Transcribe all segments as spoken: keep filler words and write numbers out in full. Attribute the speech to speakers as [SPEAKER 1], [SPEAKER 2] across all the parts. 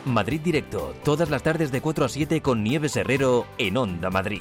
[SPEAKER 1] Madrid Directo, todas las tardes de cuatro a siete con Nieves Herrero en Onda Madrid.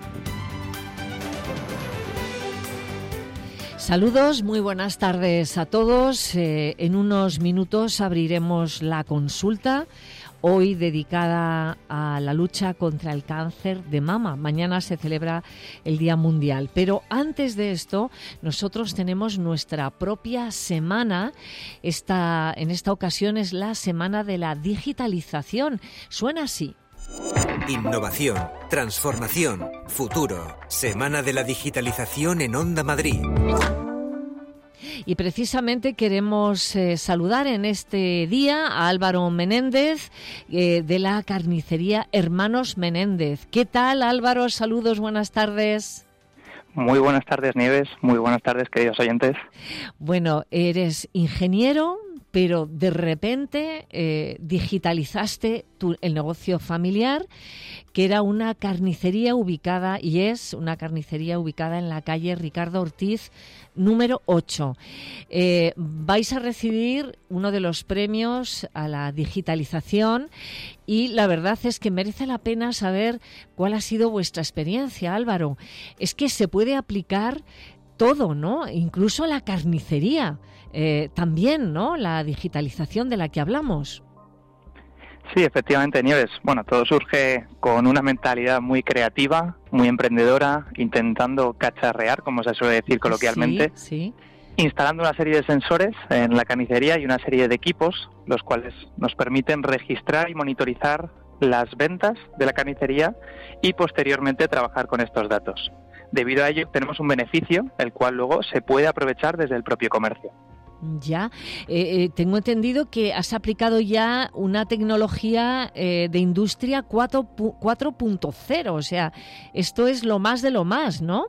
[SPEAKER 2] Saludos, muy buenas tardes a todos. Eh, en unos minutos abriremos la consulta, hoy dedicada a la lucha contra el cáncer de mama. Mañana se celebra el Día Mundial. Pero antes de esto, nosotros tenemos nuestra propia semana. Esta, en esta ocasión es la Semana de la Digitalización. Suena así.
[SPEAKER 3] Innovación, transformación, futuro. Semana de la Digitalización en Onda Madrid.
[SPEAKER 2] Y precisamente queremos eh, saludar en este día a Álvaro Menéndez eh, de la carnicería Hermanos Menéndez. ¿Qué tal, Álvaro? Saludos, buenas tardes.
[SPEAKER 4] Muy buenas tardes, Nieves. Muy buenas tardes, queridos oyentes.
[SPEAKER 2] Bueno, eres ingeniero, pero de repente eh, digitalizaste tu, el negocio familiar, que era una carnicería ubicada, y es una carnicería ubicada en la calle Ricardo Ortiz, número ocho. Eh, vais a recibir uno de los premios a la digitalización y la verdad es que merece la pena saber cuál ha sido vuestra experiencia, Álvaro. Es que se puede aplicar todo, ¿no? Incluso la carnicería, eh, también, ¿no? La digitalización de la que hablamos.
[SPEAKER 4] Sí, efectivamente, Nieves. Bueno, todo surge con una mentalidad muy creativa, muy emprendedora, intentando cacharrear, como se suele decir coloquialmente,
[SPEAKER 2] sí, sí.
[SPEAKER 4] Instalando una serie de sensores en la carnicería y una serie de equipos, los cuales nos permiten registrar y monitorizar las ventas de la carnicería y posteriormente trabajar con estos datos. Debido a ello tenemos un beneficio, el cual luego se puede aprovechar desde el propio comercio.
[SPEAKER 2] Ya, eh, eh, tengo entendido que has aplicado ya una tecnología eh, de industria cuatro punto cero, o sea, esto es lo más de lo más, ¿no?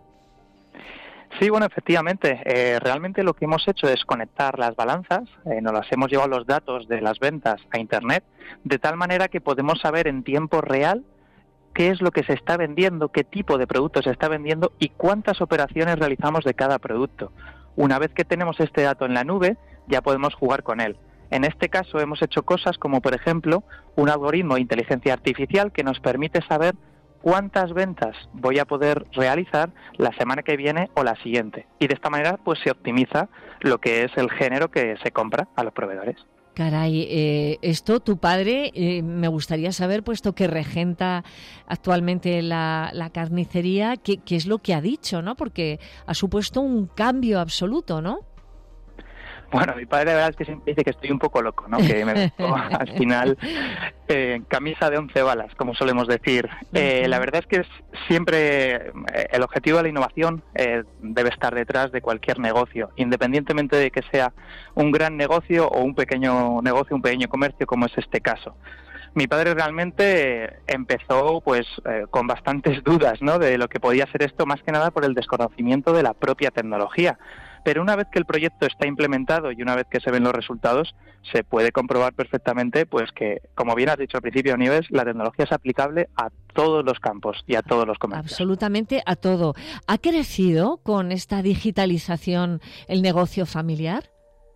[SPEAKER 4] Sí, bueno, efectivamente, eh, realmente lo que hemos hecho es conectar las balanzas, eh, nos las hemos llevado los datos de las ventas a Internet, de tal manera que podemos saber en tiempo real qué es lo que se está vendiendo, qué tipo de producto se está vendiendo y cuántas operaciones realizamos de cada producto. Una vez que tenemos este dato en la nube, ya podemos jugar con él. En este caso hemos hecho cosas como, por ejemplo, un algoritmo de inteligencia artificial que nos permite saber cuántas ventas voy a poder realizar la semana que viene o la siguiente. Y de esta manera pues se optimiza lo que es el género que se compra a los proveedores.
[SPEAKER 2] Caray, eh, esto tu padre, eh, me gustaría saber, puesto que regenta actualmente la, la carnicería, ¿qué, qué es lo que ha dicho, ¿no? Porque ha supuesto un cambio absoluto, ¿no?
[SPEAKER 4] Bueno, mi padre la verdad es que siempre dice que estoy un poco loco, ¿no? Que me meto al final eh, camisa de once balas, como solemos decir. Eh, la verdad es que es siempre eh, el objetivo de la innovación eh, debe estar detrás de cualquier negocio, independientemente de que sea un gran negocio o un pequeño negocio, un pequeño comercio, como es este caso. Mi padre realmente empezó pues eh, con bastantes dudas, ¿no? De lo que podía ser esto, más que nada por el desconocimiento de la propia tecnología. Pero una vez que el proyecto está implementado y una vez que se ven los resultados, se puede comprobar perfectamente pues que, como bien has dicho al principio, Nieves, la tecnología es aplicable a todos los campos y a todos los comercios.
[SPEAKER 2] Absolutamente a todo. ¿Ha crecido con esta digitalización el negocio familiar?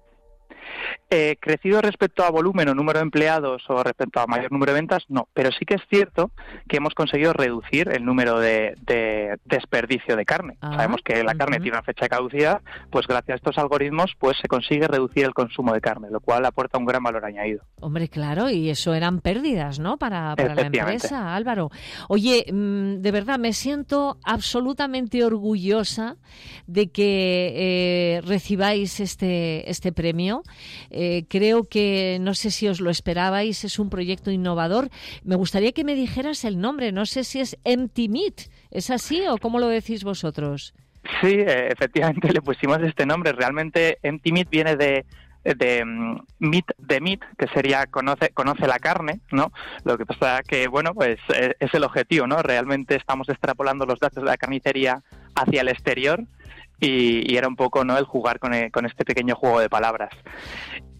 [SPEAKER 4] Eh, crecido respecto a volumen o número de empleados o respecto a mayor número de ventas, no, pero sí que es cierto que hemos conseguido reducir el número de, de desperdicio de carne. Ah, Sabemos que la carne uh-huh. tiene una fecha de caducidad, pues gracias a estos algoritmos pues se consigue reducir el consumo de carne, lo cual aporta un gran valor añadido.
[SPEAKER 2] Hombre, claro, y eso eran pérdidas, ¿no? Para, para la empresa, Álvaro. Oye, de verdad me siento absolutamente orgullosa de que eh, recibáis este, este premio. Eh, creo que, no sé si os lo esperabais, es un proyecto innovador. Me gustaría que me dijeras el nombre, no sé si es Empty Meat, ¿es así o cómo lo decís vosotros?
[SPEAKER 4] Sí, eh, efectivamente le pusimos este nombre. Realmente Empty Meat viene de de um, meat de meat, que sería conoce conoce la carne, ¿no? Lo que pasa que, bueno, pues es, es el objetivo, ¿no? Realmente estamos extrapolando los datos de la carnicería hacia el exterior y, y era un poco, ¿no?, el jugar con, el, con este pequeño juego de palabras.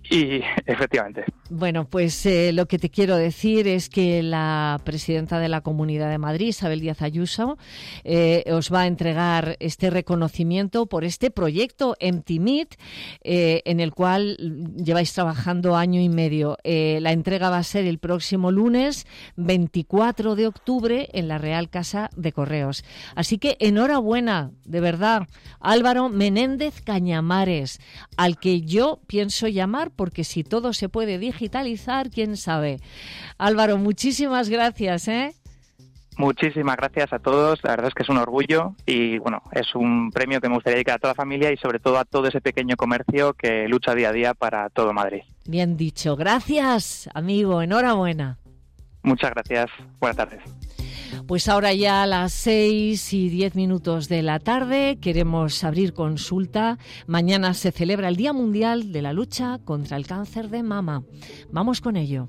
[SPEAKER 4] Y efectivamente.
[SPEAKER 2] Bueno, pues eh, lo que te quiero decir es que la presidenta de la Comunidad de Madrid, Isabel Díaz Ayuso, eh, os va a entregar este reconocimiento por este proyecto Empty Meet, eh, en el cual lleváis trabajando año y medio. Eh, la entrega va a ser el próximo lunes veinticuatro de octubre en la Real Casa de Correos. Así que enhorabuena, de verdad, Álvaro Menéndez Cañamares, al que yo pienso llamar, porque si todo se puede digitalizar, quién sabe. Álvaro, muchísimas gracias, ¿eh?
[SPEAKER 4] Muchísimas gracias a todos, la verdad es que es un orgullo y bueno, es un premio que me gustaría dedicar a toda la familia y sobre todo a todo ese pequeño comercio que lucha día a día para todo Madrid.
[SPEAKER 2] Bien dicho, gracias, amigo, enhorabuena.
[SPEAKER 4] Muchas gracias, buenas tardes.
[SPEAKER 2] Pues ahora ya a las seis y diez minutos de la tarde queremos abrir consulta. Mañana se celebra el Día Mundial de la Lucha contra el Cáncer de Mama. Vamos con ello.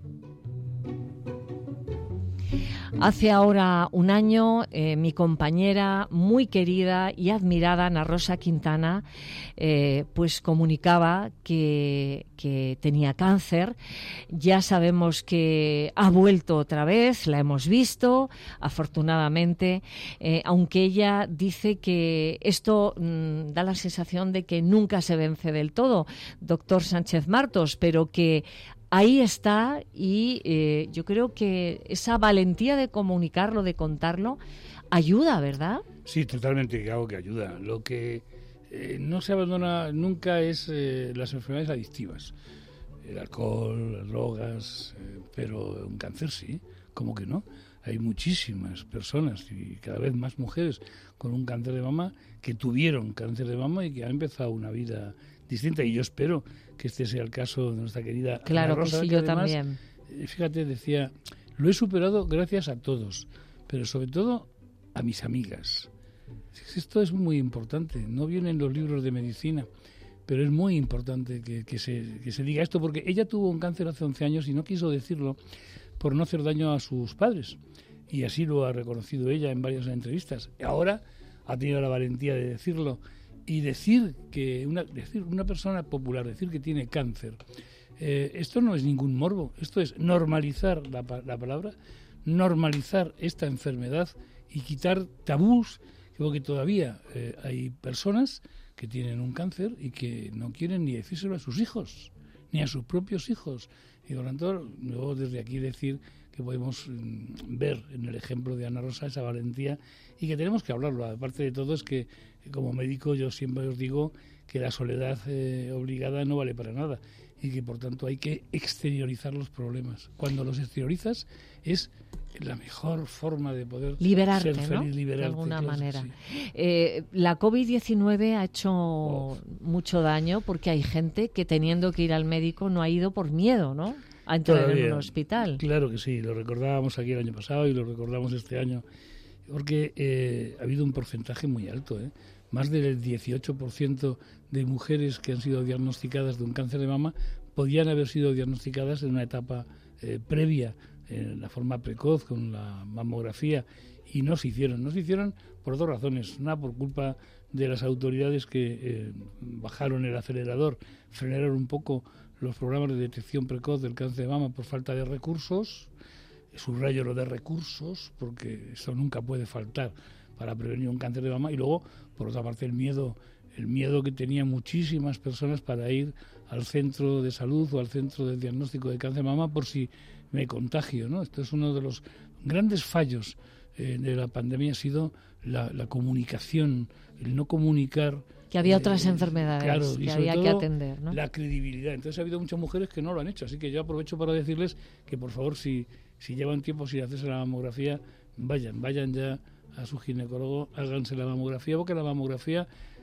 [SPEAKER 2] Hace ahora un año, eh, mi compañera muy querida y admirada, Ana Rosa Quintana, eh, pues comunicaba que, que tenía cáncer. Ya sabemos que ha vuelto otra vez, la hemos visto, afortunadamente, eh, aunque ella dice que esto mmm, da la sensación de que nunca se vence del todo, doctor Sánchez Martos, pero que ahí está y eh, yo creo que esa valentía de comunicarlo, de contarlo, ayuda, ¿verdad?
[SPEAKER 5] Sí, totalmente, claro que ayuda. Lo que eh, no se abandona nunca es eh, las enfermedades adictivas. El alcohol, las drogas, eh, pero un cáncer sí, ¿cómo que no? Hay muchísimas personas y cada vez más mujeres con un cáncer de mama que tuvieron cáncer de mama y que han empezado una vida distinta, y yo espero que este sea el caso de nuestra querida
[SPEAKER 2] Claro
[SPEAKER 5] Ana Rosa,
[SPEAKER 2] que sí,
[SPEAKER 5] que
[SPEAKER 2] yo
[SPEAKER 5] además,
[SPEAKER 2] también.
[SPEAKER 5] Fíjate, decía, lo he superado gracias a todos, pero sobre todo a mis amigas. Esto es muy importante, no viene en los libros de medicina, pero es muy importante que, que, se, que se diga esto, porque ella tuvo un cáncer hace once años y no quiso decirlo por no hacer daño a sus padres, y así lo ha reconocido ella en varias entrevistas. Ahora ha tenido la valentía de decirlo. Y decir que una, decir una persona popular, decir que tiene cáncer, eh, esto no es ningún morbo, esto es normalizar la, la palabra, normalizar esta enfermedad y quitar tabús, porque todavía eh, hay personas que tienen un cáncer y que no quieren ni decírselo a sus hijos, ni a sus propios hijos. Y por lo tanto, luego desde aquí decir que podemos mm, ver en el ejemplo de Ana Rosa esa valentía y que tenemos que hablarlo. Aparte de todo, es que como médico yo siempre os digo que la soledad eh, obligada no vale para nada y que por tanto hay que exteriorizar los problemas. Cuando los exteriorizas es la mejor forma de poder
[SPEAKER 2] liberarte,
[SPEAKER 5] ser feliz,
[SPEAKER 2] ¿no?
[SPEAKER 5] liberarte,
[SPEAKER 2] de alguna
[SPEAKER 5] claro,
[SPEAKER 2] manera.
[SPEAKER 5] Sí.
[SPEAKER 2] Eh, la covid diecinueve ha hecho
[SPEAKER 5] Oh.
[SPEAKER 2] mucho daño porque hay gente que teniendo que ir al médico no ha ido por miedo, ¿no? A entrar
[SPEAKER 5] Todavía.
[SPEAKER 2] en un hospital.
[SPEAKER 5] Claro que sí, lo recordábamos aquí el año pasado y lo recordamos este año, porque eh, ha habido un porcentaje muy alto, ¿eh? Más del dieciocho por ciento de mujeres que han sido diagnosticadas de un cáncer de mama podían haber sido diagnosticadas en una etapa eh, previa, en la forma precoz, con la mamografía, y no se hicieron. No se hicieron por dos razones. Una, por culpa de las autoridades que eh, bajaron el acelerador, frenaron un poco los programas de detección precoz del cáncer de mama por falta de recursos. Subrayo lo de recursos, porque eso nunca puede faltar para prevenir un cáncer de mama. Y luego, por otra parte, el miedo, el miedo que tenían muchísimas personas para ir al centro de salud o al centro de diagnóstico de cáncer de mama por si me contagio, ¿no? Esto es uno de los grandes fallos eh, de la pandemia, ha sido la, la comunicación, el no comunicar.
[SPEAKER 2] Que había
[SPEAKER 5] eh,
[SPEAKER 2] otras enfermedades
[SPEAKER 5] claro,
[SPEAKER 2] que
[SPEAKER 5] y sobre
[SPEAKER 2] había
[SPEAKER 5] todo
[SPEAKER 2] que atender, ¿no?
[SPEAKER 5] La credibilidad. Entonces ha habido muchas mujeres que no lo han hecho, así que yo aprovecho para decirles que por favor, si, si llevan tiempo sin hacerse la mamografía, vayan, vayan ya a su ginecólogo, háganse la mamografía, porque la mamografía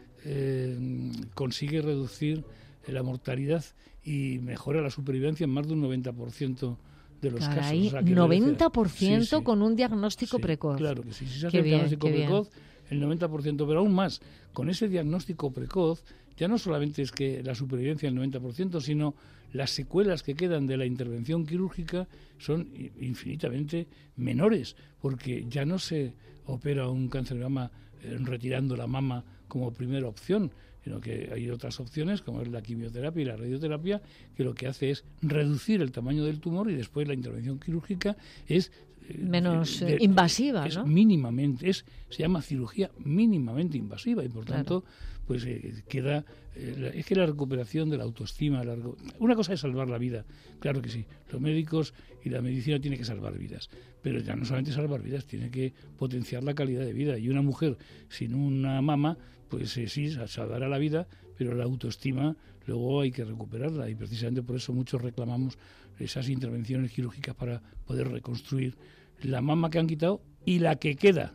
[SPEAKER 5] eh, consigue reducir la mortalidad y mejora la supervivencia en más de un noventa por ciento de los
[SPEAKER 2] Caray,
[SPEAKER 5] casos. O sea, que
[SPEAKER 2] noventa por ciento
[SPEAKER 5] sí, sí.
[SPEAKER 2] con un diagnóstico
[SPEAKER 5] Sí,
[SPEAKER 2] precoz.
[SPEAKER 5] Claro que sí, si se hace
[SPEAKER 2] Qué
[SPEAKER 5] el
[SPEAKER 2] bien,
[SPEAKER 5] diagnóstico
[SPEAKER 2] qué bien.
[SPEAKER 5] precoz, el noventa por ciento, pero aún más, con ese diagnóstico precoz, ya no solamente es que la supervivencia el noventa por ciento, sino las secuelas que quedan de la intervención quirúrgica son infinitamente menores, porque ya no se opera un cáncer de mama eh, retirando la mama como primera opción, sino que hay otras opciones, como es la quimioterapia y la radioterapia, que lo que hace es reducir el tamaño del tumor y después la intervención quirúrgica es
[SPEAKER 2] menos
[SPEAKER 5] de, de,
[SPEAKER 2] invasiva,
[SPEAKER 5] es
[SPEAKER 2] ¿no?
[SPEAKER 5] mínimamente, es se llama cirugía mínimamente invasiva y por
[SPEAKER 2] Claro.
[SPEAKER 5] tanto pues eh, queda eh, la, es que la recuperación de la autoestima, la, una cosa es salvar la vida, claro que sí, los médicos y la medicina tienen que salvar vidas, pero ya no solamente salvar vidas, tiene que potenciar la calidad de vida, y una mujer sin una mama pues eh, sí, salvará la vida, pero la autoestima luego hay que recuperarla, y precisamente por eso muchos reclamamos esas intervenciones quirúrgicas para poder reconstruir la mama que han quitado y la que queda.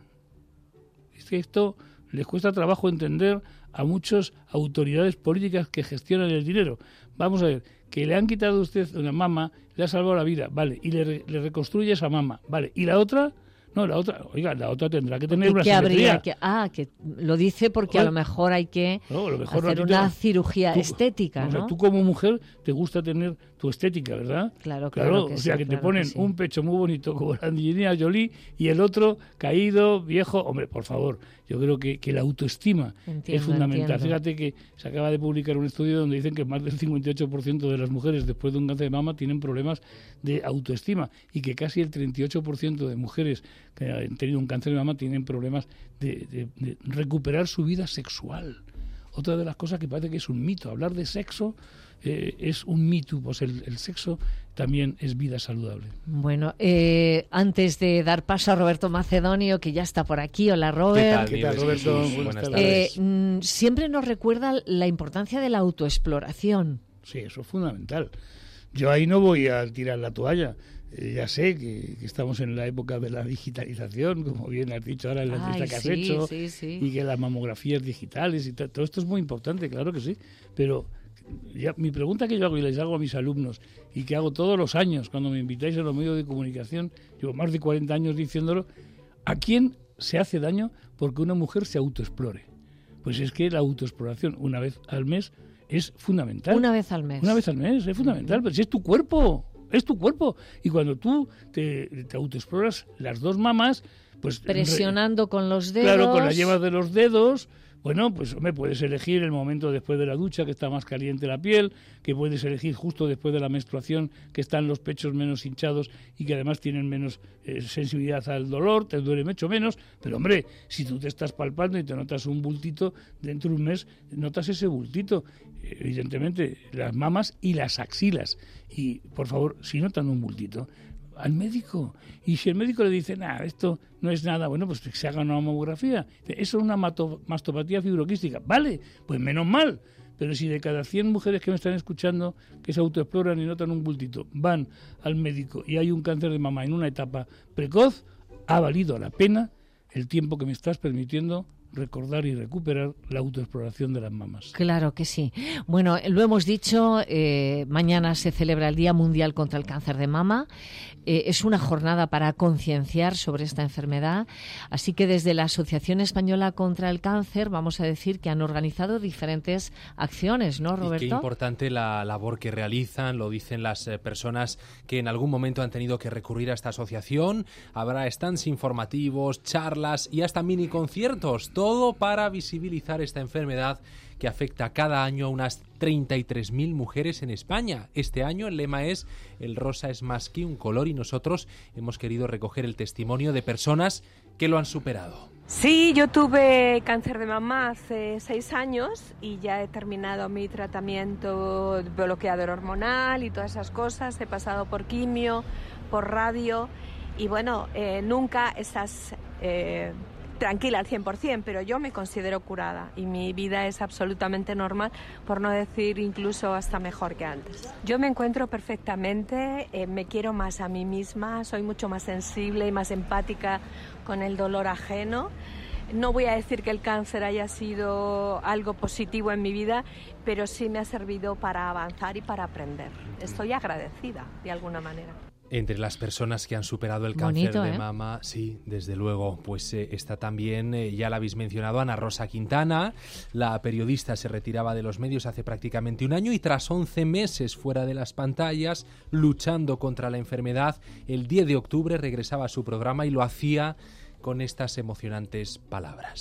[SPEAKER 5] Es que esto les cuesta trabajo entender a muchas autoridades políticas que gestionan el dinero. Vamos a ver, que le han quitado a usted una mama, le ha salvado la vida, vale, y le, le reconstruye esa mama, vale, y la otra... No, la otra, oiga, la otra tendrá que tener una
[SPEAKER 2] que habría
[SPEAKER 5] simetría.
[SPEAKER 2] que, ah, que lo dice porque a lo mejor hay que
[SPEAKER 5] no, a lo mejor
[SPEAKER 2] hacer
[SPEAKER 5] no
[SPEAKER 2] una
[SPEAKER 5] te...
[SPEAKER 2] cirugía
[SPEAKER 5] tú,
[SPEAKER 2] estética,
[SPEAKER 5] o sea,
[SPEAKER 2] ¿no?
[SPEAKER 5] tú como mujer te gusta tener tu estética, ¿verdad?
[SPEAKER 2] Claro, claro,
[SPEAKER 5] claro
[SPEAKER 2] que
[SPEAKER 5] o sea,
[SPEAKER 2] sí,
[SPEAKER 5] que
[SPEAKER 2] claro
[SPEAKER 5] te ponen
[SPEAKER 2] que sí.
[SPEAKER 5] un pecho muy bonito como la Angelina Jolie y el otro caído, viejo. Hombre, por favor, yo creo que, que la autoestima
[SPEAKER 2] Entiendo,
[SPEAKER 5] es fundamental.
[SPEAKER 2] entiendo.
[SPEAKER 5] Fíjate que se acaba de publicar un estudio donde dicen que más del cincuenta y ocho por ciento de las mujeres después de un cáncer de mama tienen problemas de autoestima y que casi el treinta y ocho por ciento de mujeres que han tenido un cáncer de mama tienen problemas de, de, de recuperar su vida sexual. Otra de las cosas que parece que es un mito, hablar de sexo eh, es un mito, pues el, el sexo también es vida saludable.
[SPEAKER 2] Bueno, eh, antes de dar paso a Roberto Macedonio, que ya está por aquí. Hola, Robert.
[SPEAKER 5] ¿Qué tal, Roberto?
[SPEAKER 6] Sí,
[SPEAKER 5] Buenas
[SPEAKER 6] buenas
[SPEAKER 5] tardes.
[SPEAKER 2] Eh, mm, siempre nos recuerda la importancia de la autoexploración.
[SPEAKER 5] Sí, eso es fundamental. Yo ahí no voy a tirar la toalla. Eh, ya sé que, que estamos en la época de la digitalización, como bien has dicho ahora en la entrevista
[SPEAKER 2] Ay,
[SPEAKER 5] que has
[SPEAKER 2] sí,
[SPEAKER 5] hecho,
[SPEAKER 2] sí, sí.
[SPEAKER 5] y que las mamografías digitales y ta- todo esto es muy importante, claro que sí. Pero ya, mi pregunta que yo hago y les hago a mis alumnos y que hago todos los años cuando me invitáis a los medios de comunicación, llevo más de cuarenta años diciéndolo, ¿a quién se hace daño porque una mujer se autoexplore? Pues es que la autoexploración una vez al mes es fundamental.
[SPEAKER 2] Una vez al mes.
[SPEAKER 5] Una vez al mes, es fundamental, pero si es tu cuerpo, es tu cuerpo. Y cuando tú te, te autoexploras las dos mamas, pues...
[SPEAKER 2] Presionando con los dedos.
[SPEAKER 5] Claro, con la yema de los dedos, bueno, pues me puedes elegir el momento después de la ducha, que está más caliente la piel, que puedes elegir justo después de la menstruación, que están los pechos menos hinchados y que además tienen menos eh, sensibilidad al dolor, te duele mucho menos, pero hombre, si tú te estás palpando y te notas un bultito, dentro de un mes notas ese bultito, evidentemente las mamas y las axilas, y por favor, si notan un bultito, al médico. Y si el médico le dice, nada, esto no es nada, bueno, pues que se haga una mamografía. Eso es una mato- mastopatía fibroquística. Vale, pues menos mal. Pero si de cada cien mujeres que me están escuchando que se autoexploran y notan un bultito, van al médico y hay un cáncer de mama en una etapa precoz, ha valido la pena el tiempo que me estás permitiendo recordar y recuperar la autoexploración de las mamas.
[SPEAKER 2] Claro que sí. Bueno, lo hemos dicho, eh, mañana se celebra el Día Mundial contra el Cáncer de Mama. Eh, es una jornada para concienciar sobre esta enfermedad. Así que desde la Asociación Española contra el Cáncer vamos a decir que han organizado diferentes acciones, ¿no, Roberto?
[SPEAKER 6] Y qué importante la labor que realizan, lo dicen las eh, personas que en algún momento han tenido que recurrir a esta asociación. Habrá stands informativos, charlas y hasta mini conciertos. Todo para visibilizar esta enfermedad que afecta cada año a unas treinta y tres mil mujeres en España. Este año el lema es "El rosa es más que un color" y nosotros hemos querido recoger el testimonio de personas que lo han superado.
[SPEAKER 7] Sí, yo tuve cáncer de mama hace seis años y ya he terminado mi tratamiento de bloqueador hormonal y todas esas cosas. He pasado por quimio, por radio y bueno, eh, nunca estás... Eh, tranquila al cien por ciento, pero yo me considero curada y mi vida es absolutamente normal, por no decir incluso hasta mejor que antes. Yo me encuentro perfectamente, eh, me quiero más a mí misma, soy mucho más sensible y más empática con el dolor ajeno. No voy a decir que el cáncer haya sido algo positivo en mi vida, pero sí me ha servido para avanzar y para aprender. Estoy agradecida de alguna manera.
[SPEAKER 6] Entre las personas que han superado el cáncer
[SPEAKER 2] Bonito,
[SPEAKER 6] de
[SPEAKER 2] ¿eh?
[SPEAKER 6] mama, sí, desde luego, pues eh, está también, eh, ya la habéis mencionado, Ana Rosa Quintana. La periodista se retiraba de los medios hace prácticamente un año y tras once meses fuera de las pantallas, luchando contra la enfermedad, el diez de octubre regresaba a su programa y lo hacía con estas emocionantes palabras.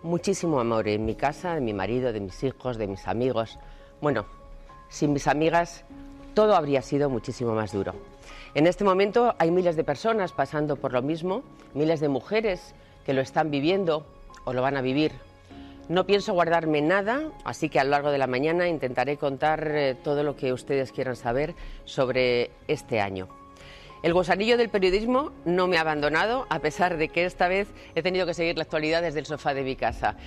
[SPEAKER 8] muchísimo amor en mi casa, de mi marido, de mis hijos, de mis amigos. Bueno, sin mis amigas todo habría sido muchísimo más duro. En este momento hay miles de personas pasando por lo mismo, miles de mujeres que lo están viviendo o lo van a vivir. No pienso guardarme nada, así que a lo largo de la mañana intentaré contar eh, todo lo que ustedes quieran saber sobre este año. El gusanillo del periodismo no me ha abandonado, a pesar de que esta vez he tenido que seguir la actualidad desde el sofá de mi casa.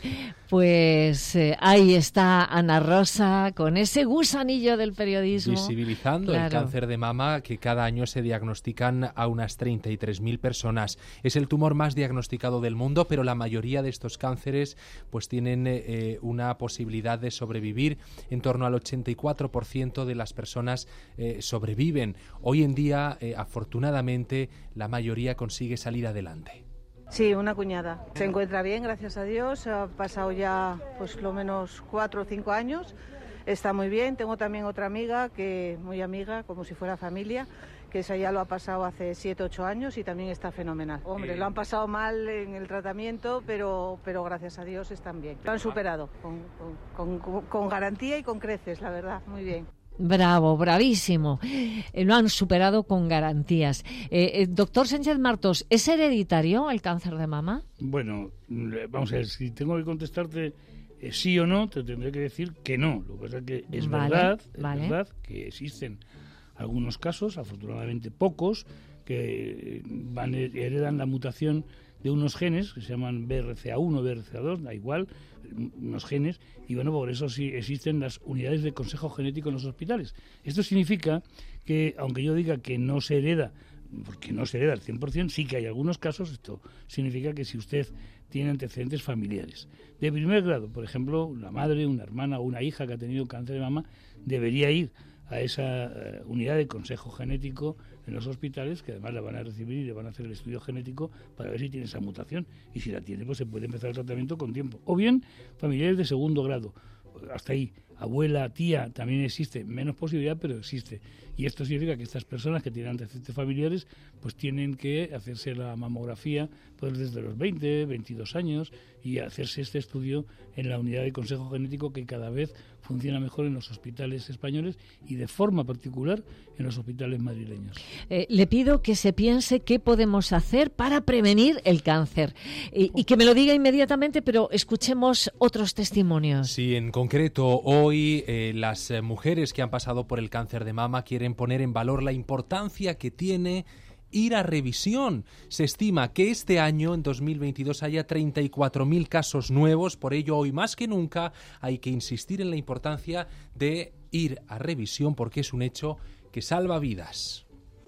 [SPEAKER 2] Pues eh, ahí está Ana Rosa con ese gusanillo del periodismo.
[SPEAKER 6] Visibilizando claro. el cáncer de mama, que cada año se diagnostican a unas treinta y tres mil personas. Es el tumor más diagnosticado del mundo, pero la mayoría de estos cánceres pues tienen eh, una posibilidad de sobrevivir. En torno al ochenta y cuatro por ciento de las personas eh, sobreviven. Hoy en día, eh, afortunadamente, la mayoría consigue salir adelante.
[SPEAKER 9] Sí, una cuñada. Se encuentra bien, gracias a Dios. Ha pasado ya pues lo menos cuatro o cinco años. Está muy bien. Tengo también otra amiga, que muy amiga, como si fuera familia, que esa ya lo ha pasado hace siete, ocho años y también está fenomenal. Hombre, lo han pasado mal en el tratamiento, pero, pero gracias a Dios están bien. Lo han superado con, con, con, con garantía y con creces, la verdad, muy bien.
[SPEAKER 2] Bravo, bravísimo. Eh, lo han superado con garantías. Eh, eh, doctor Sánchez Martos, ¿es hereditario el cáncer de mama?
[SPEAKER 5] Bueno, vamos a ver, si tengo que contestarte eh, sí o no, te tendré que decir que no. Lo que pasa es que es
[SPEAKER 2] vale,
[SPEAKER 5] verdad, es
[SPEAKER 2] vale.
[SPEAKER 5] verdad que existen algunos casos, afortunadamente pocos, que van heredan la mutación de unos genes que se llaman B R C A uno, B R C A dos, da igual, unos genes, y bueno, por eso sí existen las unidades de consejo genético en los hospitales. Esto significa que, aunque yo diga que no se hereda, porque no se hereda al cien por ciento, sí que hay algunos casos. Esto significa que si usted tiene antecedentes familiares de primer grado, por ejemplo, la madre, una hermana o una hija que ha tenido cáncer de mama, debería ir a esa uh, unidad de consejo genético en los hospitales, que además la van a recibir y le van a hacer el estudio genético para ver si tiene esa mutación, y si la tiene, pues se puede empezar el tratamiento con tiempo. O bien familiares de segundo grado, hasta ahí, abuela, tía, también existe, menos posibilidad, pero existe. Y esto significa que estas personas que tienen antecedentes familiares pues tienen que hacerse la mamografía pues desde los veinte, veintidós años, y hacerse este estudio en la unidad de consejo genético, que cada vez funciona mejor en los hospitales españoles y de forma particular en los hospitales madrileños.
[SPEAKER 2] Eh, le pido que se piense qué podemos hacer para prevenir el cáncer y, y que me lo diga inmediatamente, pero escuchemos otros testimonios.
[SPEAKER 6] Sí, en concreto hoy eh, las eh, mujeres que han pasado por el cáncer de mama quieren poner en valor la importancia que tiene ir a revisión. Se estima que este año, en dos mil veintidós, haya treinta y cuatro mil casos nuevos. Por ello, hoy más que nunca hay que insistir en la importancia de ir a revisión, porque es un hecho que salva vidas.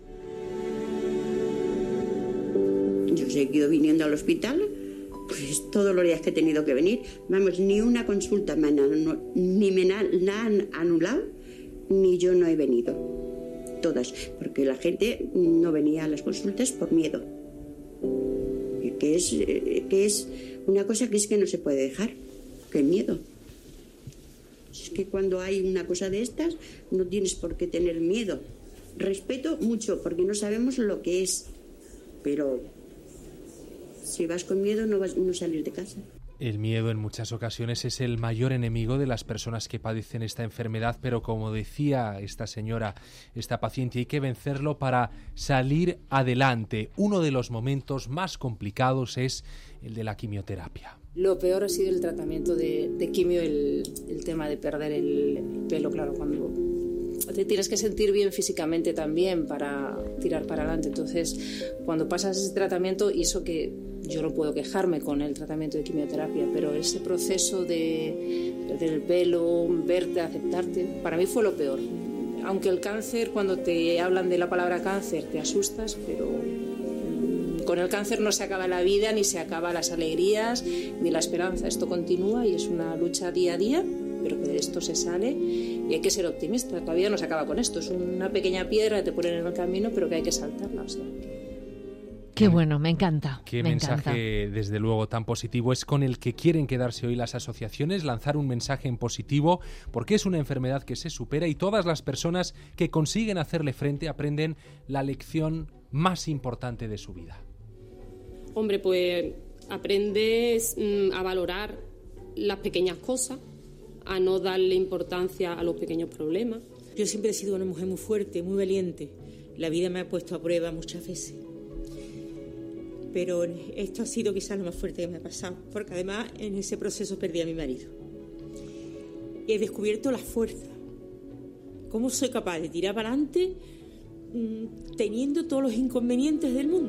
[SPEAKER 10] Yo he seguido viniendo al hospital, pues todos los días que he tenido que venir. Vamos, ni una consulta me han, ni me la han anulado, ni yo no he venido. Todas, porque la gente no venía a las consultas por miedo, que es, que es una cosa que es que no se puede dejar, que miedo. Es que cuando hay una cosa de estas no tienes por qué tener miedo. Respeto mucho, porque no sabemos lo que es, pero si vas con miedo no vas no salir de casa.
[SPEAKER 6] El miedo en muchas ocasiones es el mayor enemigo de las personas que padecen esta enfermedad, pero como decía esta señora, esta paciente, hay que vencerlo para salir adelante. Uno de los momentos más complicados es el de la quimioterapia.
[SPEAKER 11] Lo peor ha sido el tratamiento de, de quimio, el, el tema de perder el, el pelo, claro, cuando te tienes que sentir bien físicamente también para tirar para adelante. Entonces, cuando pasas ese tratamiento, y eso que yo no puedo quejarme con el tratamiento de quimioterapia, pero ese proceso de perder el pelo, verte, aceptarte, para mí fue lo peor. Aunque el cáncer, cuando te hablan de la palabra cáncer, te asustas, pero con el cáncer no se acaba la vida, ni se acaban las alegrías, ni la esperanza. Esto continúa y es una lucha día a día, pero que de esto se sale y hay que ser optimista. Todavía no se acaba con esto, es una pequeña piedra que te ponen en el camino, pero que hay que saltarla. O sea,
[SPEAKER 2] Qué bueno, me encanta.
[SPEAKER 6] Qué
[SPEAKER 2] me
[SPEAKER 6] mensaje,
[SPEAKER 2] encanta.
[SPEAKER 6] Desde luego, tan positivo es con el que quieren quedarse hoy las asociaciones, lanzar un mensaje en positivo, porque es una enfermedad que se supera y todas las personas que consiguen hacerle frente aprenden la lección más importante de su vida.
[SPEAKER 11] Hombre, pues
[SPEAKER 12] Aprendes mm, a valorar las pequeñas cosas, a no darle importancia a los pequeños problemas.
[SPEAKER 13] Yo siempre he sido una mujer muy fuerte, muy valiente. La vida me ha puesto a prueba muchas veces. Pero esto ha sido quizás lo más fuerte que me ha pasado, porque además en ese proceso perdí a mi marido. Y he descubierto la fuerza. Cómo soy capaz de tirar para adelante mmm, teniendo todos los inconvenientes del mundo.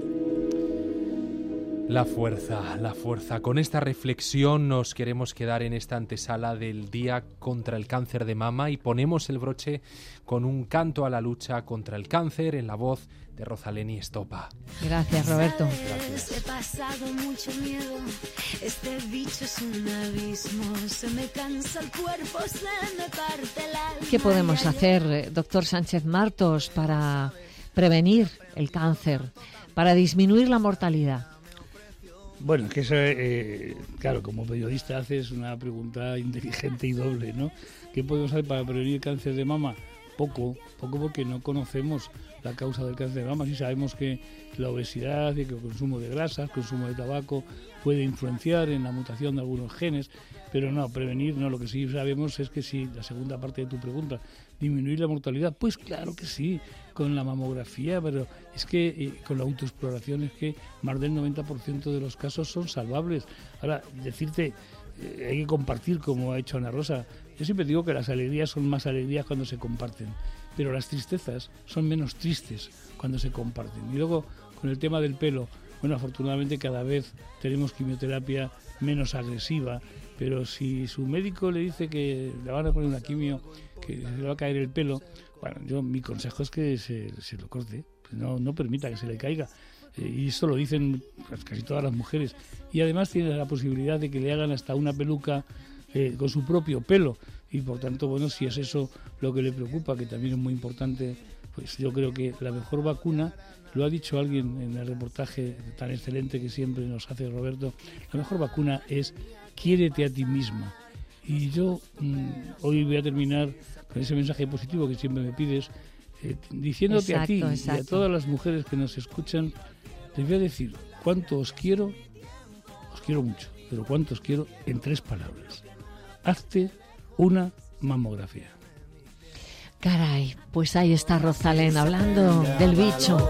[SPEAKER 6] La fuerza, la fuerza. Con esta reflexión nos queremos quedar en esta antesala del Día contra el Cáncer de Mama y ponemos el broche con un canto a la lucha contra el cáncer en la voz de Rosalén Estopa.
[SPEAKER 2] Gracias, Roberto.
[SPEAKER 14] Gracias. He pasado mucho miedo, este bicho es un abismo, se me cansa el cuerpo, se me parte el alma.
[SPEAKER 2] ¿Qué podemos hacer, doctor Sánchez Martos, para prevenir el cáncer, para disminuir la mortalidad?
[SPEAKER 5] Bueno, es que eso, eh, claro, como periodista haces una pregunta inteligente y doble, ¿no? ¿Qué podemos hacer para prevenir el cáncer de mama? Poco, poco porque no conocemos la causa del cáncer de mama. Sí sabemos que la obesidad y que el consumo de grasas, el consumo de tabaco puede influenciar en la mutación de algunos genes, pero no, prevenir no. Lo que sí sabemos es que sí, la segunda parte de tu pregunta, disminuir la mortalidad, pues claro que sí, con la mamografía, pero es que eh, con la autoexploración es que más del noventa por ciento de los casos son salvables. Ahora, decirte, eh, hay que compartir como ha hecho Ana Rosa. Yo siempre digo que las alegrías son más alegrías cuando se comparten, pero las tristezas son menos tristes cuando se comparten. Y luego, con el tema del pelo, bueno, afortunadamente cada vez tenemos quimioterapia menos agresiva, pero si su médico le dice que le van a poner una quimio, que le va a caer el pelo, bueno, yo mi consejo es que se, se lo corte, no, no permita que se le caiga. Eh, y esto lo dicen casi todas las mujeres. Y además tiene la posibilidad de que le hagan hasta una peluca eh, con su propio pelo. Y por tanto, bueno, si es eso lo que le preocupa, que también es muy importante, pues yo creo que la mejor vacuna, lo ha dicho alguien en el reportaje tan excelente que siempre nos hace Roberto, la mejor vacuna es quiérete a ti misma. Y yo mmm, hoy voy a terminar con ese mensaje positivo que siempre me pides, eh, diciéndote exacto, a ti exacto. y a todas las mujeres que nos escuchan, les voy a decir cuánto os quiero, os quiero mucho, pero cuánto os quiero en tres palabras. Hazte una mamografía.
[SPEAKER 2] Caray, pues ahí está Rosalén hablando del bicho.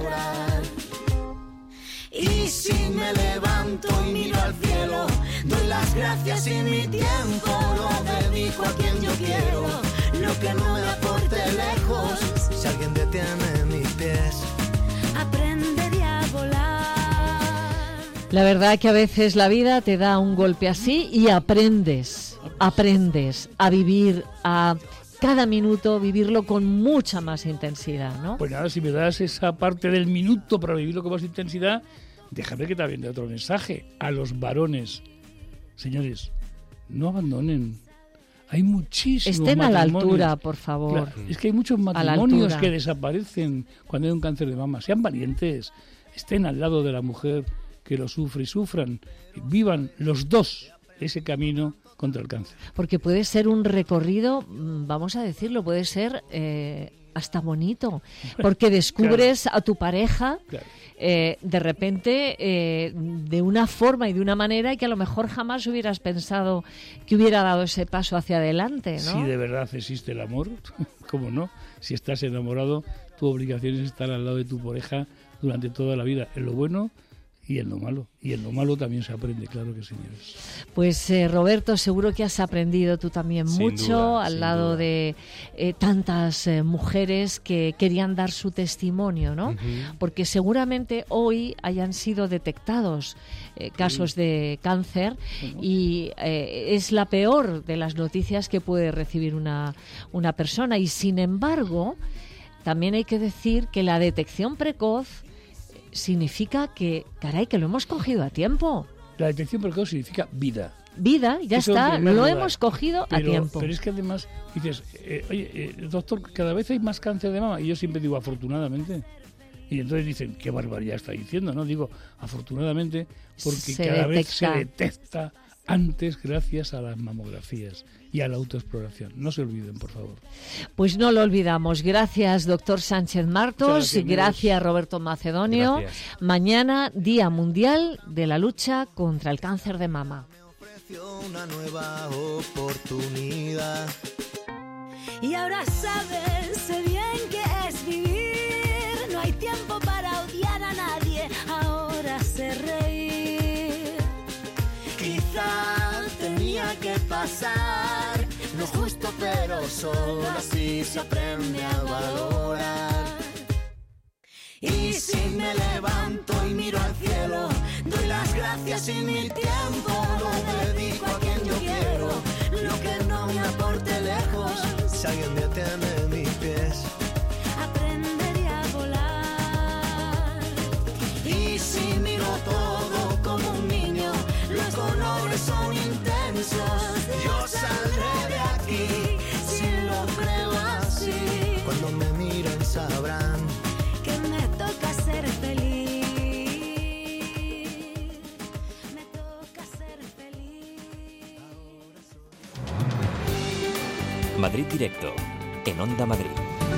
[SPEAKER 14] Y si me levanto y miro al cielo, doy las gracias y mi tiempo lo dedico a quien yo quiero. Lo que no me aporte lejos, si alguien detiene mis pies, aprenderé a volar.
[SPEAKER 2] La verdad que a veces la vida te da un golpe así y aprendes, aprendes a vivir, a cada minuto vivirlo con mucha más intensidad, ¿no?
[SPEAKER 5] Pues nada, si me das esa parte del minuto para vivirlo con más intensidad, déjame que también dé otro mensaje a los varones. Señores, no abandonen. Hay muchísimos
[SPEAKER 2] Estén
[SPEAKER 5] matrimonios.
[SPEAKER 2] a la altura, por favor.
[SPEAKER 5] Claro, es que hay muchos matrimonios que desaparecen cuando hay un cáncer de mama. Sean valientes, estén al lado de la mujer que lo sufre y sufran. Vivan los dos ese camino contra el cáncer.
[SPEAKER 2] Porque puede ser un recorrido, vamos a decirlo, puede ser eh, hasta bonito, porque descubres claro. a tu pareja claro. eh, de repente eh, de una forma y de una manera que a lo mejor jamás hubieras pensado que hubiera dado ese paso hacia adelante, ¿no?
[SPEAKER 5] Si de verdad existe el amor, ¿cómo no? Si estás enamorado, tu obligación es estar al lado de tu pareja durante toda la vida, en lo bueno y en lo malo. Y en lo malo también se aprende, claro que sí, señores.
[SPEAKER 2] Pues eh, Roberto, seguro que has aprendido tú también sin mucho duda, al lado duda. de eh, tantas eh, mujeres que querían dar su testimonio, ¿no? Uh-huh. Porque seguramente hoy hayan sido detectados eh, casos sí. de cáncer uh-huh. y eh, es la peor de las noticias que puede recibir una, una persona. Y sin embargo, también hay que decir que la detección precoz significa que, caray, que lo hemos cogido a tiempo.
[SPEAKER 5] La detección precoz significa vida.
[SPEAKER 2] Vida, ya Eso está, lo lugar. hemos cogido
[SPEAKER 5] pero,
[SPEAKER 2] a tiempo.
[SPEAKER 5] Pero es que además dices, eh, oye, eh, doctor, cada vez hay más cáncer de mama. Y yo siempre digo, afortunadamente. Y entonces dicen, qué barbaridad está diciendo, ¿no? Digo, afortunadamente, porque se cada detecta. vez se detecta antes gracias a las mamografías y a la autoexploración. No se olviden, por favor.
[SPEAKER 2] Pues no lo olvidamos. Gracias, doctor Sánchez Martos. Gracias, gracias Roberto Macedonio. Gracias. Mañana, Día Mundial de la Lucha contra el Cáncer de Mama.
[SPEAKER 14] Una nueva oportunidad.
[SPEAKER 15] Y ahora sabes bien qué es vivir. No hay tiempo para odiar a nadie. Ahora sé reír.
[SPEAKER 14] Quizá tenía que pasar. No es justo, pero solo así se aprende a valorar. Y si me levanto y miro al cielo, doy las gracias y mi tiempo lo dedico a quien yo quiero. Lo que no me aporte lejos, si alguien detiene mis pies,
[SPEAKER 15] aprendería a volar.
[SPEAKER 14] Y si miro todo como un niño, los colores son intensos. Yo saldré de aquí, si lo creo así. Cuando me miren sabrán
[SPEAKER 15] que me toca ser feliz. Me toca ser feliz.
[SPEAKER 1] Madrid Directo, en Onda Madrid.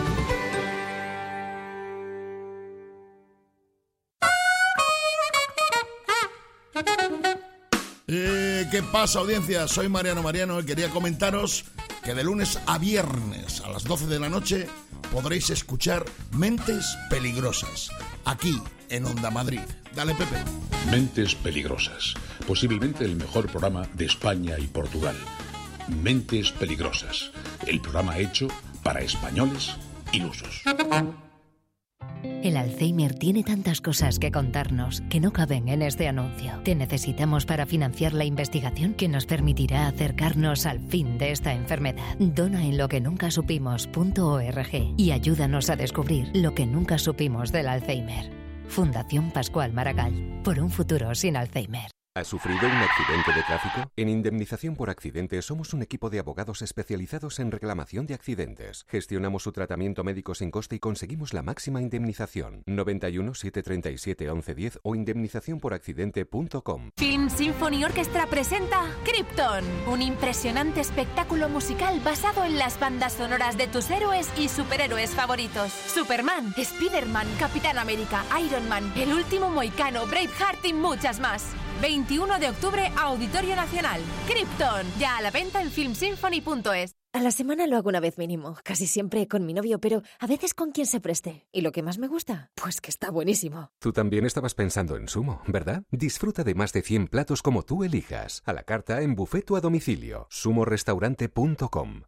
[SPEAKER 16] Eh, ¿Qué pasa, audiencia? Soy Mariano Mariano y quería comentaros que de lunes a viernes a las doce de la noche podréis escuchar Mentes Peligrosas, aquí en Onda Madrid. Dale, Pepe.
[SPEAKER 17] Mentes Peligrosas, posiblemente el mejor programa de España y Portugal. Mentes Peligrosas, el programa hecho para españoles ilusos.
[SPEAKER 18] El Alzheimer tiene tantas cosas que contarnos que no caben en este anuncio. Te necesitamos para financiar la investigación que nos permitirá acercarnos al fin de esta enfermedad. Dona en lo que nunca supimos punto org y ayúdanos a descubrir lo que nunca supimos del Alzheimer. Fundación Pascual Maragall, por un futuro sin Alzheimer.
[SPEAKER 19] ¿Has sufrido un accidente de tráfico? En Indemnización por Accidentes somos un equipo de abogados especializados en reclamación de accidentes. Gestionamos su tratamiento médico sin coste y conseguimos la máxima indemnización. noventa y uno, setecientos treinta y siete, once diez o indemnización por accidente punto com.
[SPEAKER 20] Film Symphony Orchestra presenta Krypton, un impresionante espectáculo musical basado en las bandas sonoras de tus héroes y superhéroes favoritos. Superman, Spider-Man, Capitán América, Iron Man, El Último Mohicano, Braveheart y muchas más. veintiuno de octubre, Auditorio Nacional. Krypton, ya a la venta en film symphony punto es.
[SPEAKER 21] A la semana lo hago una vez mínimo, casi siempre con mi novio, pero a veces con quien se preste. ¿Y lo que más me gusta? Pues que está buenísimo.
[SPEAKER 19] Tú también estabas pensando en Sumo, ¿verdad? Disfruta de más de cien platos como tú elijas. A la carta en buffet o a domicilio. sumo restaurante punto com.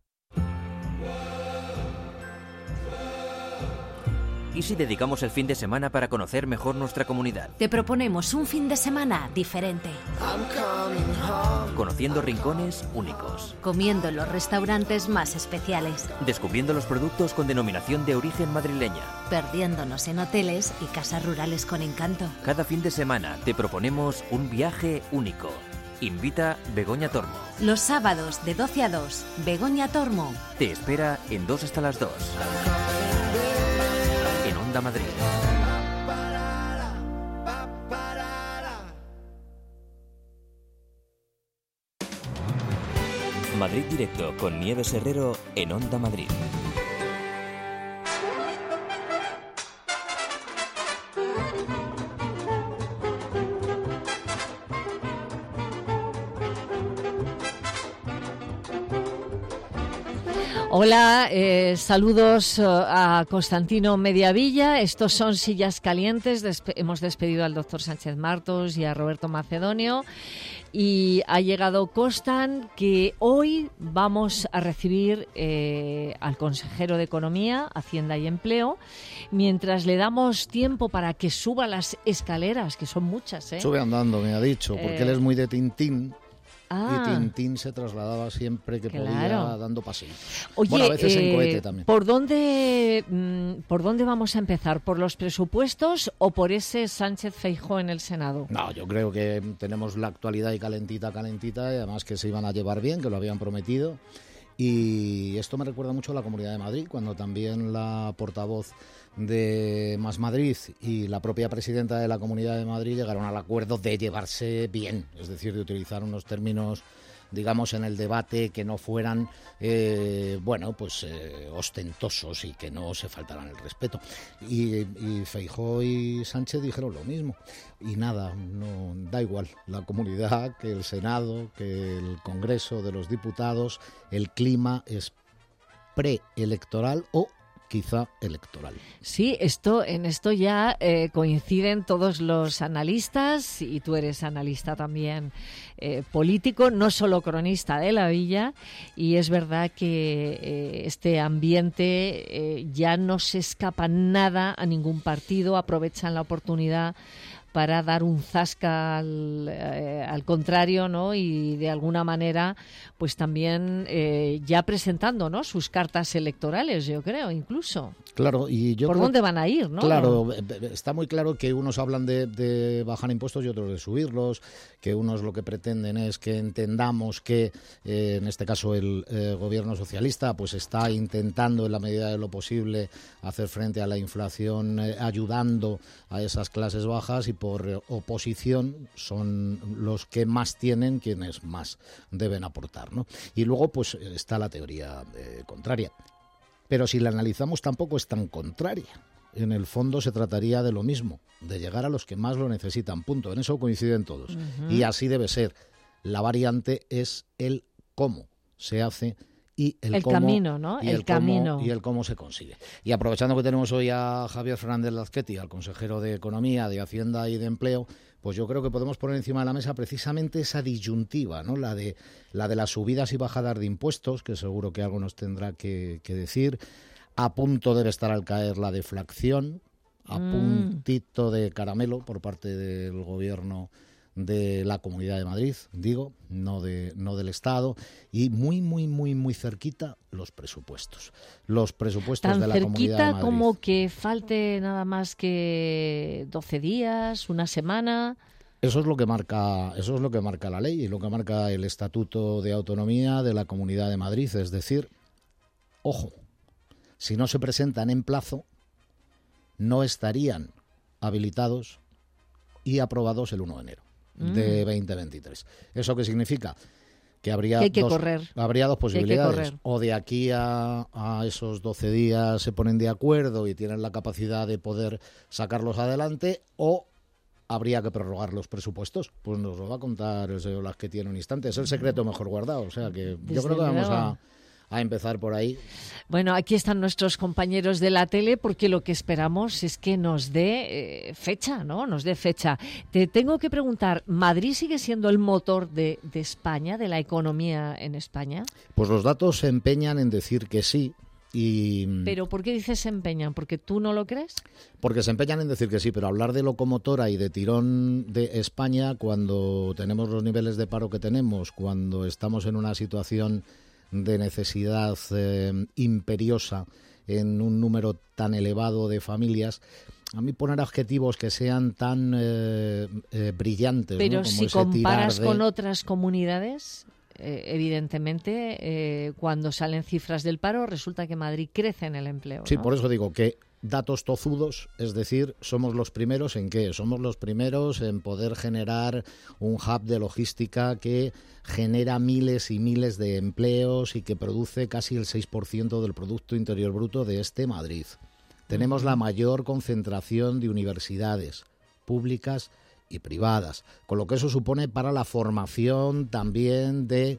[SPEAKER 1] ¿Y si dedicamos el fin de semana para conocer mejor nuestra comunidad?
[SPEAKER 21] Te proponemos un fin de semana diferente.
[SPEAKER 1] Conociendo rincones únicos.
[SPEAKER 21] Comiendo en los restaurantes más especiales.
[SPEAKER 1] Descubriendo los productos con denominación de origen madrileña.
[SPEAKER 21] Perdiéndonos en hoteles y casas rurales con encanto.
[SPEAKER 1] Cada fin de semana te proponemos un viaje único. Invita Begoña Tormo.
[SPEAKER 21] Los sábados de doce a dos, Begoña Tormo.
[SPEAKER 1] Te espera en dos hasta las dos. En Onda Madrid. Madrid Directo con Nieves Herrero en Onda Madrid.
[SPEAKER 2] Hola, eh, saludos uh, a Constantino Mediavilla. Estos son Sillas Calientes. Despe- hemos despedido al doctor Sánchez Martos y a Roberto Macedonio. Y ha llegado Constan, que hoy vamos a recibir eh, al consejero de Economía, Hacienda y Empleo, mientras le damos tiempo para que suba las escaleras, que son muchas, ¿eh?
[SPEAKER 22] Sube andando, me ha dicho, porque
[SPEAKER 2] Eh,
[SPEAKER 22] él es muy de Tintín.
[SPEAKER 2] Ah.
[SPEAKER 22] Y Tintín se trasladaba siempre que
[SPEAKER 2] Claro.
[SPEAKER 22] podía dando paseos.
[SPEAKER 2] Oye,
[SPEAKER 22] Bueno, a veces en
[SPEAKER 2] eh,
[SPEAKER 22] cohete también.
[SPEAKER 2] ¿por dónde, mm, ¿por dónde vamos a empezar? ¿Por los presupuestos o por ese Sánchez Feijóo en el Senado?
[SPEAKER 22] No, yo creo que tenemos la actualidad y calentita, calentita, y además que se iban a llevar bien, que lo habían prometido. Y esto me recuerda mucho a la Comunidad de Madrid, cuando también la portavoz de Más Madrid y la propia presidenta de la Comunidad de Madrid llegaron al acuerdo de llevarse bien, es decir, de utilizar unos términos, digamos, en el debate que no fueran, eh, bueno, pues eh, ostentosos y que no se faltaran el respeto. Y, y Feijóo y Sánchez dijeron lo mismo. Y nada, no da igual. La comunidad, que el Senado, que el Congreso de los Diputados, el clima es preelectoral o quizá electoral.
[SPEAKER 2] Sí, esto en esto ya eh, coinciden todos los analistas, y tú eres analista también eh, político, no solo cronista de la villa, y es verdad que eh, este ambiente eh, ya no se escapa nada a ningún partido, aprovechan la oportunidad para dar un zasca al, eh, al contrario, ¿no? Y de alguna manera, pues también eh, ya presentando, ¿no?, sus cartas electorales, yo creo, incluso.
[SPEAKER 22] Claro, y yo
[SPEAKER 2] ¿Por
[SPEAKER 22] creo,
[SPEAKER 2] dónde van a ir, no?
[SPEAKER 22] Claro, está muy claro que unos hablan de, de bajar impuestos y otros de subirlos, que unos lo que pretenden es que entendamos que, eh, en este caso, el eh, gobierno socialista pues está intentando, en la medida de lo posible, hacer frente a la inflación, eh, ayudando a esas clases bajas, y por oposición son los que más tienen quienes más deben aportar, ¿no? Y luego pues está la teoría eh, contraria. Pero si la analizamos tampoco es tan contraria. En el fondo se trataría de lo mismo, de llegar a los que más lo necesitan, punto. En eso coinciden todos. Uh-huh. Y así debe ser. La variante es el cómo se hace y el,
[SPEAKER 2] el
[SPEAKER 22] cómo,
[SPEAKER 2] camino, ¿no?
[SPEAKER 22] Y
[SPEAKER 2] el,
[SPEAKER 22] el
[SPEAKER 2] camino.
[SPEAKER 22] Cómo, y el cómo se consigue. Y aprovechando que tenemos hoy a Javier Fernández Lazqueti, al consejero de Economía, de Hacienda y de Empleo, pues yo creo que podemos poner encima de la mesa precisamente esa disyuntiva, ¿no? La de, la de las subidas y bajadas de impuestos, que seguro que algo nos tendrá que, que decir. A punto debe estar al caer la deflación, a mm. puntito de caramelo por parte del gobierno de la Comunidad de Madrid, digo, no de no del Estado, y muy, muy, muy, muy cerquita los presupuestos. Los presupuestos
[SPEAKER 2] Tan
[SPEAKER 22] de la Comunidad de Madrid.
[SPEAKER 2] Tan cerquita como que falte nada más que doce días, una semana.
[SPEAKER 22] Eso es lo que marca, eso es lo que marca la ley y lo que marca el Estatuto de Autonomía de la Comunidad de Madrid, es decir, ojo, si no se presentan en plazo, no estarían habilitados y aprobados el uno de enero de veinte veintitrés. ¿Eso qué significa? Que habría,
[SPEAKER 2] que hay que
[SPEAKER 22] dos,
[SPEAKER 2] correr.
[SPEAKER 22] habría dos posibilidades.
[SPEAKER 2] Que correr.
[SPEAKER 22] O de aquí a, a esos doce días se ponen de acuerdo y tienen la capacidad de poder sacarlos adelante, o habría que prorrogar los presupuestos. Pues nos lo va a contar el señor Lazqueti en un instante. Es el secreto mejor guardado. O sea que Desde yo creo que vamos a... a empezar por ahí.
[SPEAKER 2] Bueno, aquí están nuestros compañeros de la tele, porque lo que esperamos es que nos dé eh, fecha, ¿no? Nos dé fecha. Te tengo que preguntar, ¿Madrid sigue siendo el motor de, de España, de la economía en España?
[SPEAKER 22] Pues los datos se empeñan en decir que sí. Y...
[SPEAKER 2] ¿Pero por qué dices se empeñan? ¿Porque tú no lo crees?
[SPEAKER 22] Porque se empeñan en decir que sí, pero hablar de locomotora y de tirón de España cuando tenemos los niveles de paro que tenemos, cuando estamos en una situación de necesidad eh, imperiosa en un número tan elevado de familias, a mí poner adjetivos que sean tan eh, eh, brillantes,
[SPEAKER 2] pero
[SPEAKER 22] ¿no? Como
[SPEAKER 2] si
[SPEAKER 22] ese
[SPEAKER 2] comparas
[SPEAKER 22] tirar de...
[SPEAKER 2] con otras comunidades, eh, evidentemente eh, cuando salen cifras del paro resulta que Madrid crece en el empleo,
[SPEAKER 22] Sí,
[SPEAKER 2] ¿no?
[SPEAKER 22] por eso digo que datos tozudos, es decir, somos los primeros en qué, somos los primeros en poder generar un hub de logística que genera miles y miles de empleos y que produce casi el seis por ciento del Producto Interior Bruto de este Madrid. Tenemos la mayor concentración de universidades públicas y privadas, con lo que eso supone para la formación también de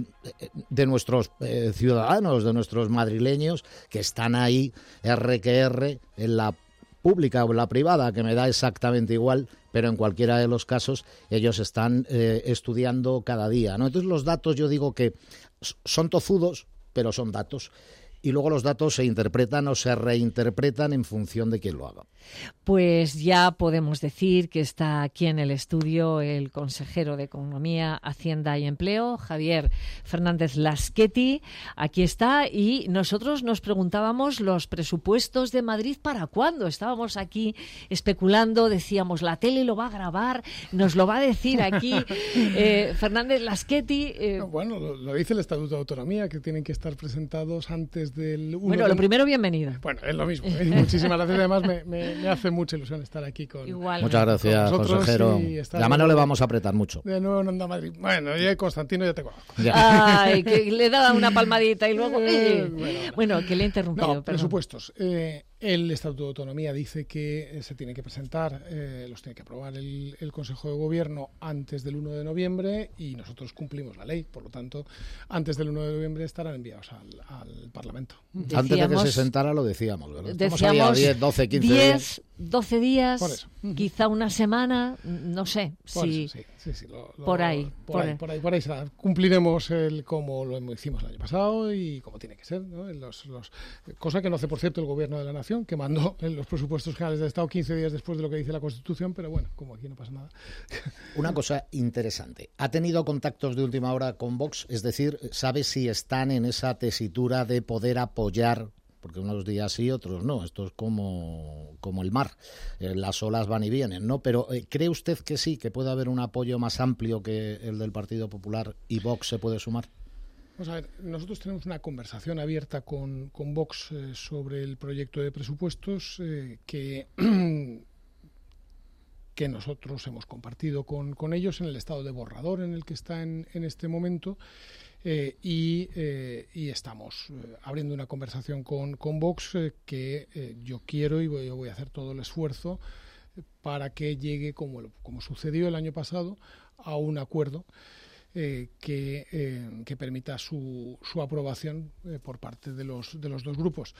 [SPEAKER 22] de nuestros eh, ciudadanos, de nuestros madrileños que están ahí erre que erre en la pública o en la privada, que me da exactamente igual, pero en cualquiera de los casos ellos están eh, estudiando cada día, ¿no? Entonces los datos, yo digo que son tozudos, pero son datos. Y luego los datos se interpretan o se reinterpretan en función de quién lo haga.
[SPEAKER 2] Pues ya podemos decir que está aquí en el estudio el consejero de Economía, Hacienda y Empleo, Javier Fernández Lazqueti. Aquí está, y nosotros nos preguntábamos los presupuestos de Madrid para cuándo. Estábamos aquí especulando, decíamos, la tele lo va a grabar, nos lo va a decir aquí eh, Fernández Lazqueti. Eh...
[SPEAKER 3] Bueno, lo, lo dice el Estatuto de Autonomía, que tienen que estar presentados antes desde el uno
[SPEAKER 2] Bueno,
[SPEAKER 3] de...
[SPEAKER 2] lo primero, bienvenido.
[SPEAKER 3] Bueno, es lo mismo. ¿eh? Muchísimas gracias. Además, me, me, me hace mucha ilusión estar aquí con
[SPEAKER 2] Igual.
[SPEAKER 22] Muchas gracias, consejero. La mano le vamos a apretar mucho.
[SPEAKER 3] De nuevo en Onda Madrid. Bueno, yo Constantino ya te conozco.
[SPEAKER 2] Ay, que le da una palmadita y luego...
[SPEAKER 3] Eh,
[SPEAKER 2] Eh.
[SPEAKER 3] bueno,
[SPEAKER 2] Bueno, que le he interrumpido.
[SPEAKER 3] No,
[SPEAKER 2] perdón.
[SPEAKER 3] presupuestos. Eh, el Estatuto de Autonomía dice que eh, se tiene que presentar, eh, los tiene que aprobar el, el Consejo de Gobierno antes del uno de noviembre y nosotros cumplimos la ley. Por lo tanto, antes del uno de noviembre estarán enviados al, al Parlamento.
[SPEAKER 22] Decíamos, Antes de que se sentara lo decíamos, ¿verdad?
[SPEAKER 2] Decíamos
[SPEAKER 22] diez, doce, quince
[SPEAKER 2] diez,
[SPEAKER 22] días.
[SPEAKER 2] doce días,
[SPEAKER 3] Por eso.
[SPEAKER 2] quizá una semana, no sé.
[SPEAKER 3] Por
[SPEAKER 2] si
[SPEAKER 3] eso, sí, sí, sí, lo- lo-
[SPEAKER 2] por ahí.
[SPEAKER 3] Por,
[SPEAKER 2] por
[SPEAKER 3] ahí,
[SPEAKER 2] ahí.
[SPEAKER 3] por ahí, por ahí será. Cumpliremos el como lo hicimos el año pasado y como tiene que ser, ¿no? Los, los, cosa que no hace, por cierto, el Gobierno de la Nación, que mandó en los presupuestos generales del Estado quince días después de lo que dice la Constitución, pero bueno, como aquí no pasa nada.
[SPEAKER 22] Una cosa interesante. ¿Ha tenido contactos de última hora con Vox? Es decir, ¿sabe si están en esa tesitura de poder apoyar? Porque unos días sí, otros no. Esto es como, como el mar. Eh, las olas van y vienen, ¿no? Pero eh, ¿cree usted que sí, que puede haber un apoyo más amplio que el del Partido Popular y Vox se puede sumar?
[SPEAKER 3] Vamos a ver, nosotros tenemos una conversación abierta con, con Vox eh, sobre el proyecto de presupuestos eh, que, que nosotros hemos compartido con, con ellos en el estado de borrador en el que está en, en este momento. Eh, y, eh, y estamos eh, abriendo una conversación con, con Vox eh, que eh, yo quiero y voy, yo voy a hacer todo el esfuerzo para que llegue, como, como sucedió el año pasado, a un acuerdo eh, que, eh, que permita su, su aprobación eh, por parte de los, de los dos grupos.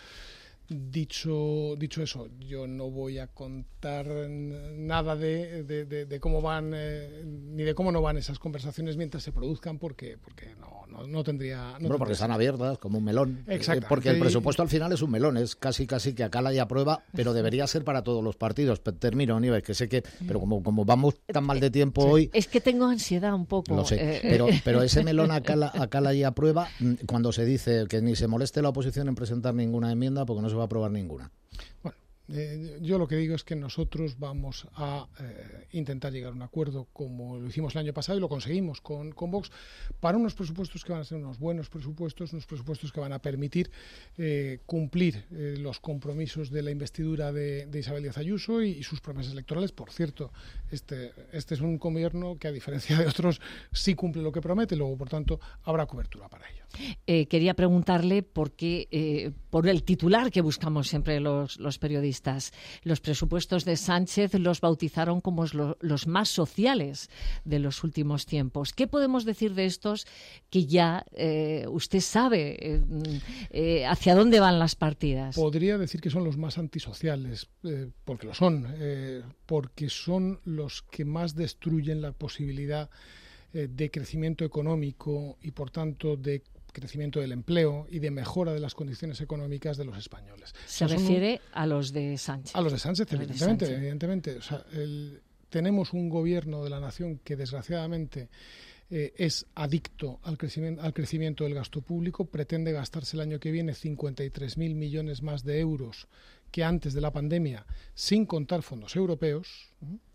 [SPEAKER 3] Dicho, dicho eso, yo no voy a contar nada de, de, de, de cómo van, eh, ni de cómo no van esas conversaciones mientras se produzcan, porque, porque no, no, no tendría... No
[SPEAKER 22] bueno,
[SPEAKER 3] tendría
[SPEAKER 22] porque están abiertas, como un melón.
[SPEAKER 3] Exacto.
[SPEAKER 22] Eh, porque el presupuesto al final es un melón, es casi casi que acala y aprueba, pero debería ser para todos los partidos. Pe- Termino, Nieves, que sé que... Pero como, como vamos tan mal de tiempo hoy...
[SPEAKER 2] Es que tengo ansiedad un poco.
[SPEAKER 22] Lo sé,
[SPEAKER 2] eh,
[SPEAKER 22] pero, pero ese melón acala, acala y aprueba mm, cuando se dice que ni se moleste la oposición en presentar ninguna enmienda porque no se va a aprobar ninguna.
[SPEAKER 3] Bueno, eh, yo lo que digo es que nosotros vamos a eh, intentar llegar a un acuerdo como lo hicimos el año pasado y lo conseguimos con, con Vox para unos presupuestos que van a ser unos buenos presupuestos, unos presupuestos que van a permitir eh, cumplir eh, los compromisos de la investidura de, de Isabel Díaz Ayuso y, y sus promesas electorales. Por cierto, este, este es un gobierno que, a diferencia de otros, sí cumple lo que promete, luego, por tanto, habrá cobertura para ello.
[SPEAKER 2] Eh, quería preguntarle por qué, eh, por el titular que buscamos siempre los, los periodistas. Los presupuestos de Sánchez los bautizaron como lo, los más sociales de los últimos tiempos. ¿Qué podemos decir de estos que ya eh, usted sabe eh, eh, hacia dónde van las partidas?
[SPEAKER 3] Podría decir que son los más antisociales, eh, porque lo son, eh, porque son los que más destruyen la posibilidad eh, de crecimiento económico y, por tanto, de crecimiento del empleo y de mejora de las condiciones económicas de los españoles.
[SPEAKER 2] Se
[SPEAKER 3] O sea, son
[SPEAKER 2] refiere un... a los de Sánchez.
[SPEAKER 3] A los de Sánchez,
[SPEAKER 2] A los de
[SPEAKER 3] evidentemente.
[SPEAKER 2] Sánchez.
[SPEAKER 3] evidentemente. O sea, el, tenemos un gobierno de la nación que, desgraciadamente, eh, es adicto al crecimiento, al crecimiento del gasto público, pretende gastarse el año que viene cincuenta y tres mil millones más de euros que antes de la pandemia, sin contar fondos europeos,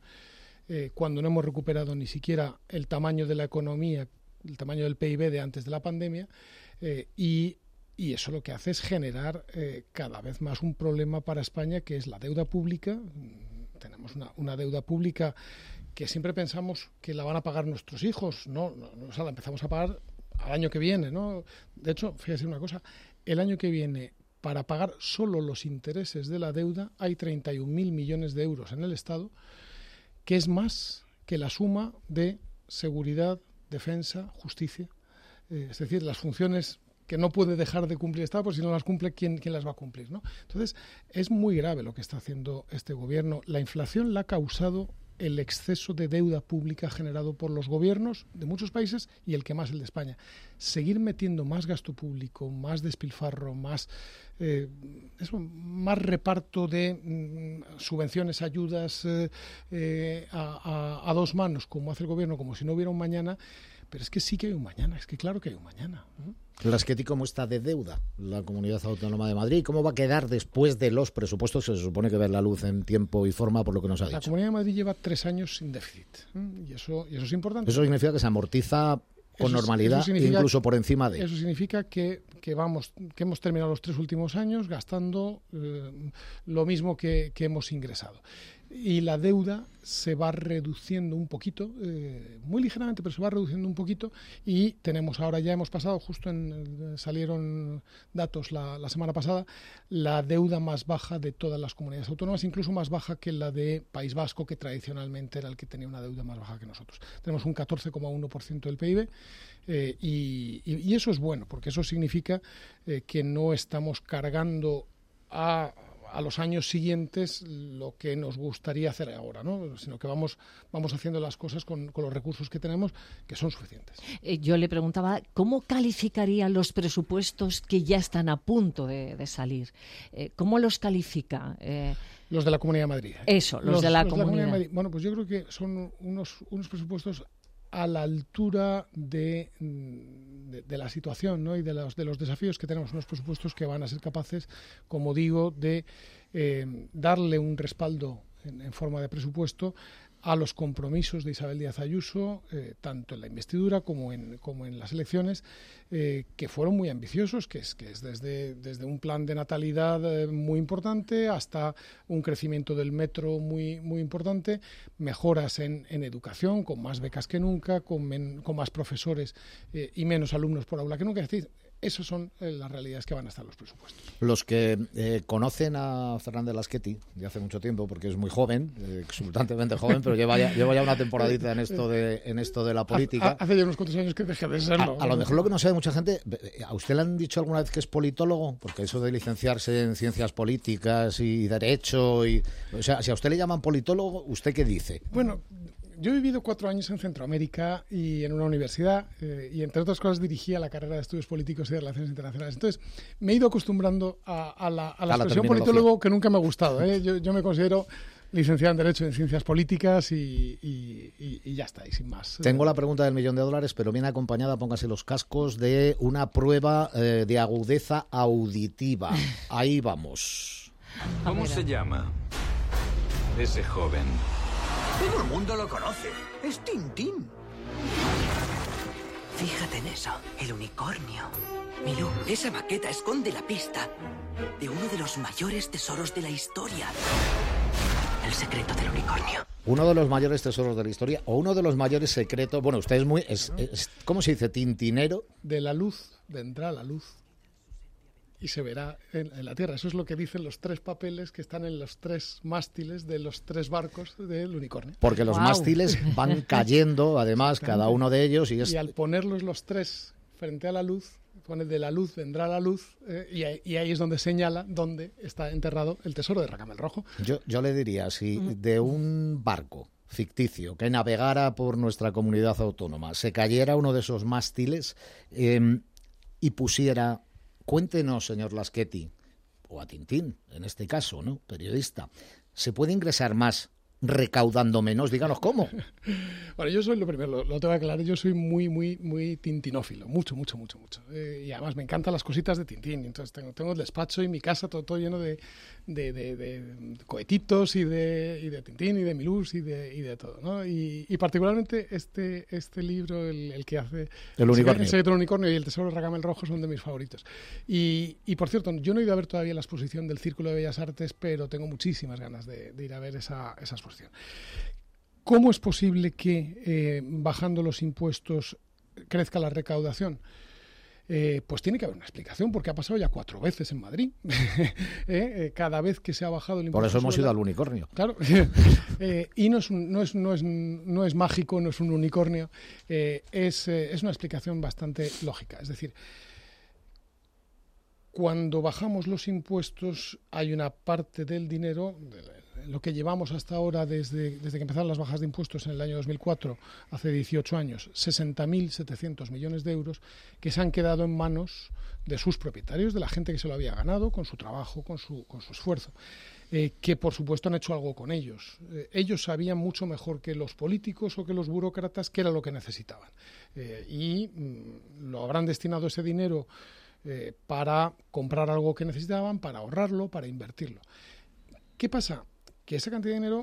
[SPEAKER 3] eh, cuando no hemos recuperado ni siquiera el tamaño de la economía, el tamaño del P I B de antes de la pandemia, eh, y, y eso lo que hace es generar eh, cada vez más un problema para España, que es la deuda pública. Tenemos una, una deuda pública que siempre pensamos que la van a pagar nuestros hijos, no, no, no, o sea, la empezamos a pagar al año que viene, ¿no? De hecho, fíjese una cosa, el año que viene, para pagar solo los intereses de la deuda, hay treinta y un mil millones de euros en el Estado, que es más que la suma de seguridad, defensa, justicia, eh, es decir, las funciones que no puede dejar de cumplir el Estado, pues si no las cumple, ¿quién, quién las va a cumplir, ¿no? Entonces, es muy grave lo que está haciendo este gobierno. La inflación la ha causado el exceso de deuda pública generado por los gobiernos de muchos países y el que más, el de España. Seguir metiendo más gasto público, más despilfarro, más, eh, eso, más reparto de mm, subvenciones, ayudas eh, eh, a, a, a dos manos, como hace el gobierno, como si no hubiera un mañana. Pero es que sí que hay un mañana, es que claro que hay un mañana, ¿no?
[SPEAKER 22] Lasqueti, ¿cómo está de deuda la Comunidad Autónoma de Madrid? ¿Cómo va a quedar después de los presupuestos que se supone que ver la luz en tiempo y forma, por lo que nos ha
[SPEAKER 3] La
[SPEAKER 22] dicho?
[SPEAKER 3] Comunidad de Madrid lleva tres años sin déficit, ¿eh? y eso y eso es importante.
[SPEAKER 22] Eso significa que se amortiza con
[SPEAKER 3] eso,
[SPEAKER 22] normalidad,
[SPEAKER 3] eso significa,
[SPEAKER 22] incluso por encima de.
[SPEAKER 3] Eso significa que, que, vamos, que hemos terminado los tres últimos años gastando eh, lo mismo que, que hemos ingresado. Y la deuda se va reduciendo un poquito, eh, muy ligeramente, pero se va reduciendo un poquito, y tenemos ahora, ya hemos pasado, justo en, salieron datos la, la semana pasada, la deuda más baja de todas las comunidades autónomas, incluso más baja que la de País Vasco, que tradicionalmente era el que tenía una deuda más baja que nosotros. Tenemos un catorce coma uno por ciento del P I B, eh, y, y, y eso es bueno, porque eso significa eh, que no estamos cargando a... a los años siguientes lo que nos gustaría hacer ahora, ¿no? Sino que vamos, vamos haciendo las cosas con, con los recursos que tenemos, que son suficientes.
[SPEAKER 2] Eh, yo le preguntaba, ¿cómo calificaría los presupuestos que ya están a punto de, de salir? Eh, ¿Cómo los califica? Eh,
[SPEAKER 3] los de la Comunidad de Madrid.
[SPEAKER 2] Eso, los, los, de, la
[SPEAKER 3] los
[SPEAKER 2] comunidad.
[SPEAKER 3] de la Comunidad de Madrid. Bueno, pues yo creo que son unos, unos presupuestos a la altura de, de, de la situación, ¿no? Y de los, de los desafíos que tenemos, unos presupuestos que van a ser capaces, como digo, de eh, darle un respaldo en, en forma de presupuesto a los compromisos de Isabel Díaz Ayuso, eh, tanto en la investidura como en, como en las elecciones, eh, que fueron muy ambiciosos, que es, que es desde, desde un plan de natalidad eh, muy importante hasta un crecimiento del metro muy, muy importante, mejoras en, en educación, con más becas que nunca, con, men, con más profesores eh, y menos alumnos por aula que nunca. Es decir, esas son eh, las realidades que van a estar los presupuestos.
[SPEAKER 22] Los que eh, conocen a Fernández Lasqueti de hace mucho tiempo, porque es muy joven, eh, exultantemente joven, pero lleva ya, lleva ya una temporadita en esto de en esto de la política.
[SPEAKER 3] Hace ya unos cuantos años que dejé de serlo.
[SPEAKER 22] A, a lo mejor lo que no sabe mucha gente, ¿a usted le han dicho alguna vez que es politólogo? Porque eso de licenciarse en ciencias políticas y derecho, y, o sea, si a usted le llaman politólogo, ¿usted qué dice?
[SPEAKER 3] Bueno, yo he vivido cuatro años en Centroamérica y en una universidad eh, y, entre otras cosas, dirigía la carrera de Estudios Políticos y de Relaciones Internacionales. Entonces, me he ido acostumbrando a, a la, a la a expresión la politólogo, que nunca me ha gustado. ¿eh? Yo, yo me considero licenciado en Derecho y en Ciencias Políticas y, y, y, y ya está, y sin más.
[SPEAKER 22] Tengo la pregunta del millón de dólares, pero viene acompañada, póngase los cascos, de una prueba eh, de agudeza auditiva. Ahí vamos.
[SPEAKER 4] ¿Cómo se llama ese joven?
[SPEAKER 7] Todo el mundo lo conoce. Es Tintín.
[SPEAKER 23] Fíjate en eso, el unicornio. Milú, esa maqueta esconde la pista de uno de los mayores tesoros de la historia. El secreto del unicornio.
[SPEAKER 22] Uno de los mayores tesoros de la historia, o uno de los mayores secretos. Bueno, usted es muy... Es, es, ¿cómo se dice? ¿Tintinero?
[SPEAKER 3] De la luz, vendrá la luz. Y se verá en, en la Tierra. Eso es lo que dicen los tres papeles que están en los tres mástiles de los tres barcos del unicornio.
[SPEAKER 22] Porque los wow. mástiles van cayendo, además, cada uno de ellos. Y, es...
[SPEAKER 3] y al ponerlos los tres frente a la luz, pone de la luz vendrá la luz, eh, y, ahí, y ahí es donde señala dónde está enterrado el tesoro de Racamel Rojo.
[SPEAKER 22] Yo, yo le diría, si uh-huh. de un barco ficticio que navegara por nuestra comunidad autónoma se cayera uno de esos mástiles eh, y pusiera... Cuéntenos, señor Lasqueti, o a Tintín, en este caso, ¿no? Periodista, ¿se puede ingresar más recaudando menos? Díganos cómo.
[SPEAKER 3] Bueno, yo soy, lo primero, lo, lo tengo que aclarar, yo soy muy, muy, muy tintinófilo, mucho, mucho, mucho, mucho. Eh, y además me encantan las cositas de Tintín, entonces tengo, tengo el despacho y mi casa todo, todo lleno de, de, de, de cohetitos y de, y de Tintín y de Milús y de, y de todo, ¿no? Y, y particularmente este, este libro, el, el que hace
[SPEAKER 22] El unicornio.
[SPEAKER 3] El secreto del unicornio y el tesoro de Racamel Rojo son de mis favoritos. Y, y por cierto, yo no he ido a ver todavía la exposición del Círculo de Bellas Artes, pero tengo muchísimas ganas de, de ir a ver esa, esa exposición. ¿Cómo es posible que eh, bajando los impuestos crezca la recaudación? Eh, pues tiene que haber una explicación, porque ha pasado ya cuatro veces en Madrid. ¿Eh? Eh, cada vez que se ha bajado el impuesto.
[SPEAKER 22] Por eso hemos ido al unicornio.
[SPEAKER 3] Claro. eh, y no es, un, no, es, no, es, no es mágico, no es un unicornio. Eh, es, eh, es una explicación bastante lógica. Es decir, cuando bajamos los impuestos hay una parte del dinero, lo que llevamos hasta ahora desde, desde que empezaron las bajas de impuestos en el año dos mil cuatro, hace dieciocho años, sesenta mil setecientos millones de euros que se han quedado en manos de sus propietarios, de la gente que se lo había ganado con su trabajo, con su, con su esfuerzo, eh, que por supuesto han hecho algo con ellos. Eh, ellos sabían mucho mejor que los políticos o que los burócratas qué era lo que necesitaban. Eh, y mm, lo habrán destinado ese dinero eh, para comprar algo que necesitaban, para ahorrarlo, para invertirlo. ¿Qué pasa? Que esa cantidad de dinero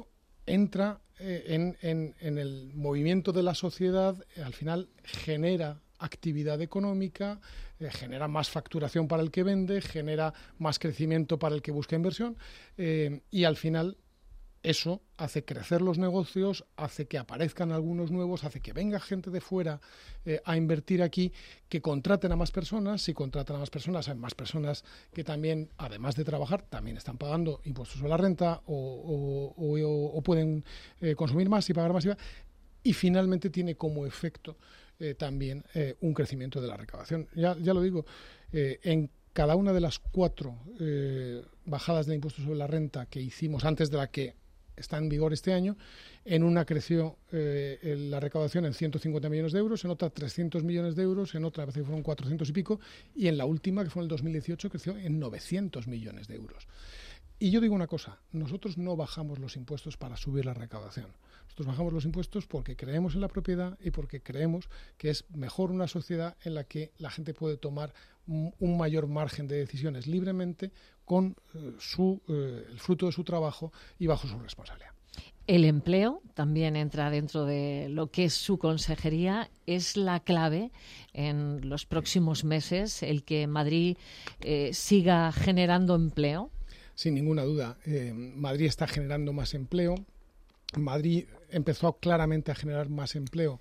[SPEAKER 3] entra eh, en, en, en el movimiento de la sociedad, eh, al final genera actividad económica, eh, genera más facturación para el que vende, genera más crecimiento para el que busca inversión, eh, y al final eso hace crecer los negocios, hace que aparezcan algunos nuevos, hace que venga gente de fuera eh, a invertir aquí, que contraten a más personas. Si contratan a más personas, hay más personas que también, además de trabajar, también están pagando impuestos sobre la renta o, o, o, o pueden eh, consumir más y pagar más I V A. Y finalmente tiene como efecto eh, también eh, un crecimiento de la recaudación. Ya, ya lo digo, eh, en cada una de las cuatro eh, bajadas de impuestos sobre la renta que hicimos antes de la que está en vigor este año, en una creció eh, la recaudación en ciento cincuenta millones de euros, en otra trescientos millones de euros, en otra a veces fueron cuatrocientos y pico, y en la última, que fue en el dos mil dieciocho, creció en novecientos millones de euros. Y yo digo una cosa, nosotros no bajamos los impuestos para subir la recaudación. Nosotros bajamos los impuestos porque creemos en la propiedad y porque creemos que es mejor una sociedad en la que la gente puede tomar un mayor margen de decisiones libremente con eh, su, eh, el fruto de su trabajo y bajo su responsabilidad.
[SPEAKER 2] El empleo también entra dentro de lo que es su consejería. Es la clave en los próximos meses el que Madrid eh, siga generando empleo.
[SPEAKER 3] Sin ninguna duda. Eh, Madrid está generando más empleo. Madrid empezó claramente a generar más empleo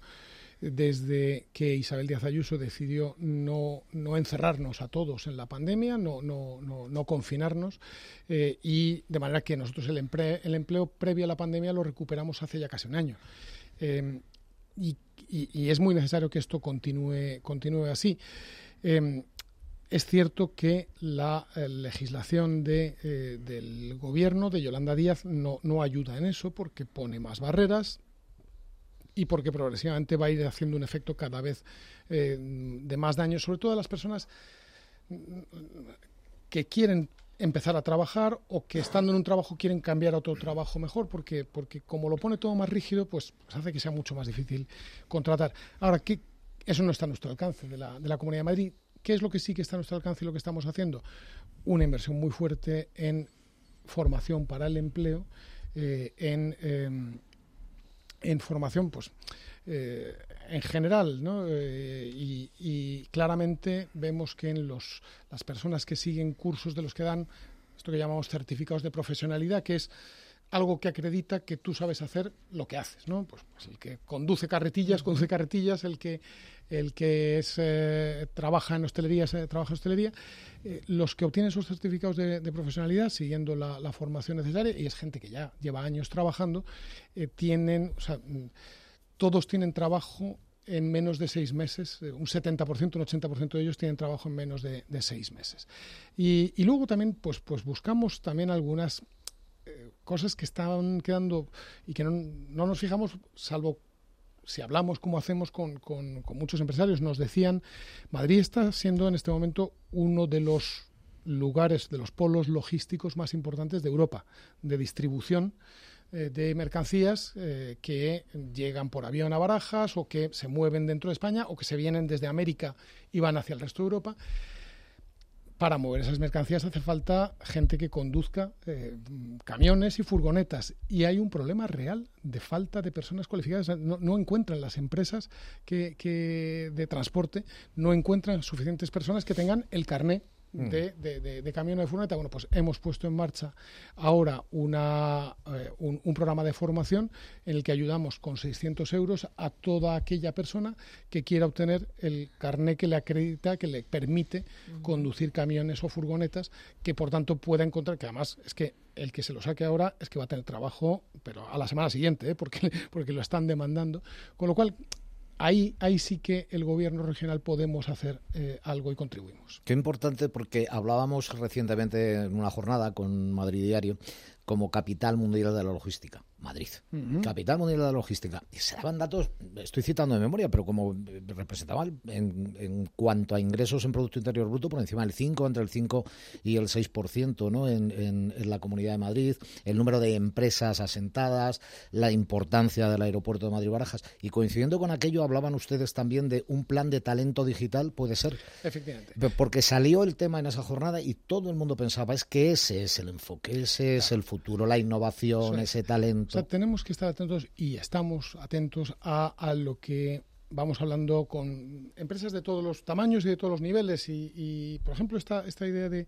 [SPEAKER 3] desde que Isabel Díaz Ayuso decidió no, no encerrarnos a todos en la pandemia, no, no, no, no confinarnos, eh, y de manera que nosotros el empleo, el empleo previo a la pandemia lo recuperamos hace ya casi un año. Eh, y, y, y es muy necesario que esto continúe, continúe así. Eh, Es cierto que la eh, legislación de, eh, del gobierno de Yolanda Díaz no, no ayuda en eso, porque pone más barreras y porque progresivamente va a ir haciendo un efecto cada vez eh, de más daño, sobre todo a las personas que quieren empezar a trabajar o que estando en un trabajo quieren cambiar a otro trabajo mejor, porque, porque como lo pone todo más rígido, pues, pues hace que sea mucho más difícil contratar. Ahora, ¿qué? Eso no está a nuestro alcance de la, de la Comunidad de Madrid. ¿Qué es lo que sí que está a nuestro alcance y lo que estamos haciendo? Una inversión muy fuerte en formación para el empleo, eh, en, eh, en formación, pues, eh, en general, ¿no? Eh, y, y claramente vemos que en los, las personas que siguen cursos de los que dan esto que llamamos certificados de profesionalidad, que es algo que acredita que tú sabes hacer lo que haces, ¿no? Pues, pues el que conduce carretillas, conduce carretillas, el que el que es eh, trabaja en hostelería, eh, trabaja en hostelería, eh, los que obtienen esos certificados de, de profesionalidad, siguiendo la, la formación necesaria, y es gente que ya lleva años trabajando, eh, tienen, o sea, todos tienen trabajo en menos de seis meses, eh, un setenta por ciento, un ochenta por ciento de ellos tienen trabajo en menos de, de seis meses. Y, y luego también, pues, pues buscamos también algunas eh, cosas que estaban quedando y que no, no nos fijamos, salvo si hablamos como hacemos con, con, con muchos empresarios. Nos decían, Madrid está siendo en este momento uno de los lugares, de los polos logísticos más importantes de Europa, de distribución eh, de mercancías eh, que llegan por avión a Barajas o que se mueven dentro de España o que se vienen desde América y van hacia el resto de Europa. Para mover esas mercancías hace falta gente que conduzca eh, camiones y furgonetas, y hay un problema real de falta de personas cualificadas. No, no encuentran las empresas que, que de transporte, no encuentran suficientes personas que tengan el carné de, de, de, de camión o de furgoneta. Bueno, pues hemos puesto en marcha ahora una, eh, un, un programa de formación en el que ayudamos con seiscientos euros a toda aquella persona que quiera obtener el carné que le acredita, que le permite uh-huh. conducir camiones o furgonetas, que por tanto pueda encontrar, que además es que el que se lo saque ahora es que va a tener trabajo, pero a la semana siguiente, ¿eh? porque, porque lo están demandando, con lo cual Ahí, ahí sí que el gobierno regional podemos hacer eh, algo y contribuimos.
[SPEAKER 22] Qué importante, porque hablábamos recientemente en una jornada con Madrid Diario como capital mundial de la logística. Madrid, uh-huh. capital mundial de la logística. Y se daban datos, estoy citando de memoria, pero como representaban en, en cuanto a ingresos en Producto Interior Bruto, por encima del cinco, entre el cinco y el seis por ciento, ¿no? en, en, en la Comunidad de Madrid, el número de empresas asentadas, la importancia del aeropuerto de Madrid-Barajas. Y coincidiendo con aquello, hablaban ustedes también de un plan de talento digital, ¿puede ser?
[SPEAKER 3] Efectivamente.
[SPEAKER 22] Porque salió el tema en esa jornada y todo el mundo pensaba, es que ese es el enfoque, ese claro. es el futuro, la innovación, sí. ese talento cierto.
[SPEAKER 3] O sea, tenemos que estar atentos y estamos atentos a, a lo que vamos hablando con empresas de todos los tamaños y de todos los niveles. Y, y por ejemplo, esta, esta idea de,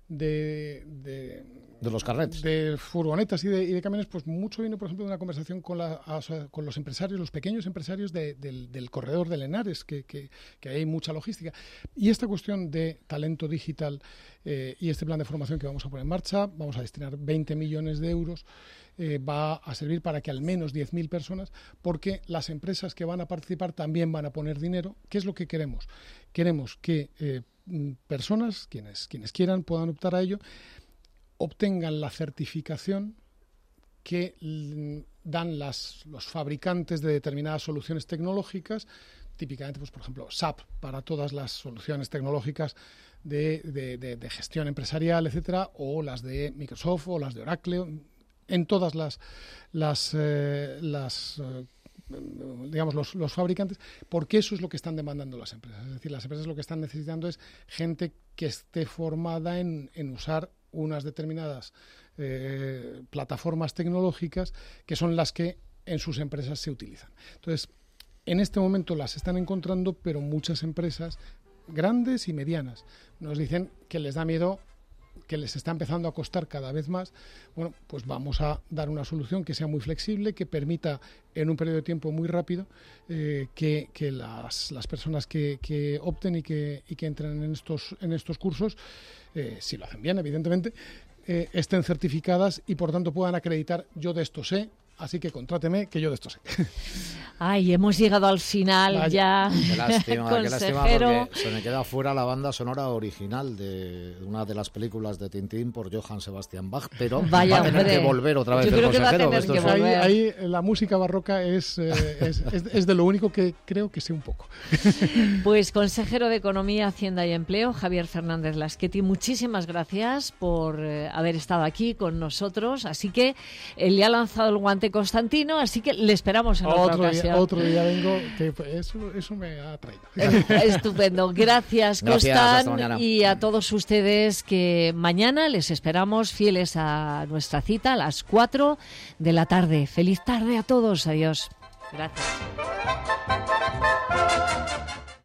[SPEAKER 3] de, de,
[SPEAKER 22] de los carrets.
[SPEAKER 3] De furgonetas y de, y de camiones, pues mucho viene, por ejemplo, de una conversación con, la, o sea, con los empresarios, los pequeños empresarios de, del, del corredor de Henares, que, que, que hay mucha logística. Y esta cuestión de talento digital eh, y este plan de formación que vamos a poner en marcha, vamos a destinar veinte millones de euros. Eh, va a servir para que al menos diez mil personas, porque las empresas que van a participar también van a poner dinero. ¿Qué es lo que queremos? Queremos que eh, personas, quienes, quienes quieran, puedan optar a ello, obtengan la certificación que dan las, los fabricantes de determinadas soluciones tecnológicas, típicamente, pues, por ejemplo, S A P para todas las soluciones tecnológicas de, de, de, de gestión empresarial, etcétera, o las de Microsoft o las de Oracle, en todas las, las, eh, las eh, digamos, los, los fabricantes, porque eso es lo que están demandando las empresas. Es decir, las empresas lo que están necesitando es gente que esté formada en, en usar unas determinadas eh, plataformas tecnológicas que son las que en sus empresas se utilizan. Entonces, en este momento las están encontrando, pero muchas empresas grandes y medianas nos dicen que les da miedo, que les está empezando a costar cada vez más. Bueno, pues vamos a dar una solución que sea muy flexible, que permita en un periodo de tiempo muy rápido eh, que, que las, las personas que, que opten y que, y que entren en estos, en estos cursos, eh, si lo hacen bien, evidentemente, eh, estén certificadas y por tanto puedan acreditar: yo de esto sé, así que contráteme, que yo de esto sé.
[SPEAKER 2] Ay, hemos llegado al final. Vaya.
[SPEAKER 22] Ya. Qué lástima,
[SPEAKER 2] consejero.
[SPEAKER 22] Qué lástima, porque se me queda fuera la banda sonora original de una de las películas de Tintín por Johann Sebastian Bach, pero
[SPEAKER 2] Vaya,
[SPEAKER 22] va a tener
[SPEAKER 2] hombre.
[SPEAKER 22] que volver otra vez
[SPEAKER 2] Yo
[SPEAKER 22] el
[SPEAKER 2] creo que va a
[SPEAKER 22] consejero.
[SPEAKER 2] tener que
[SPEAKER 22] Esto es-
[SPEAKER 2] volver.
[SPEAKER 3] Ahí, ahí la música barroca es, eh, es, es, es de lo único que creo que sé un poco.
[SPEAKER 2] Pues consejero de Economía, Hacienda y Empleo, Javier Fernández Lasqueti, muchísimas gracias por eh, haber estado aquí con nosotros. Así que eh, le ha lanzado el guante Constantino, así que le esperamos en otra
[SPEAKER 3] Otro
[SPEAKER 2] ocasión.
[SPEAKER 3] día, otro día vengo, que eso, eso me ha traído.
[SPEAKER 2] Estupendo. Gracias,
[SPEAKER 3] Gracias, hasta
[SPEAKER 2] Costan,
[SPEAKER 3] mañana.
[SPEAKER 2] y a todos ustedes que mañana les esperamos fieles a nuestra cita a las cuatro de la tarde. Feliz tarde a todos. Adiós. Gracias.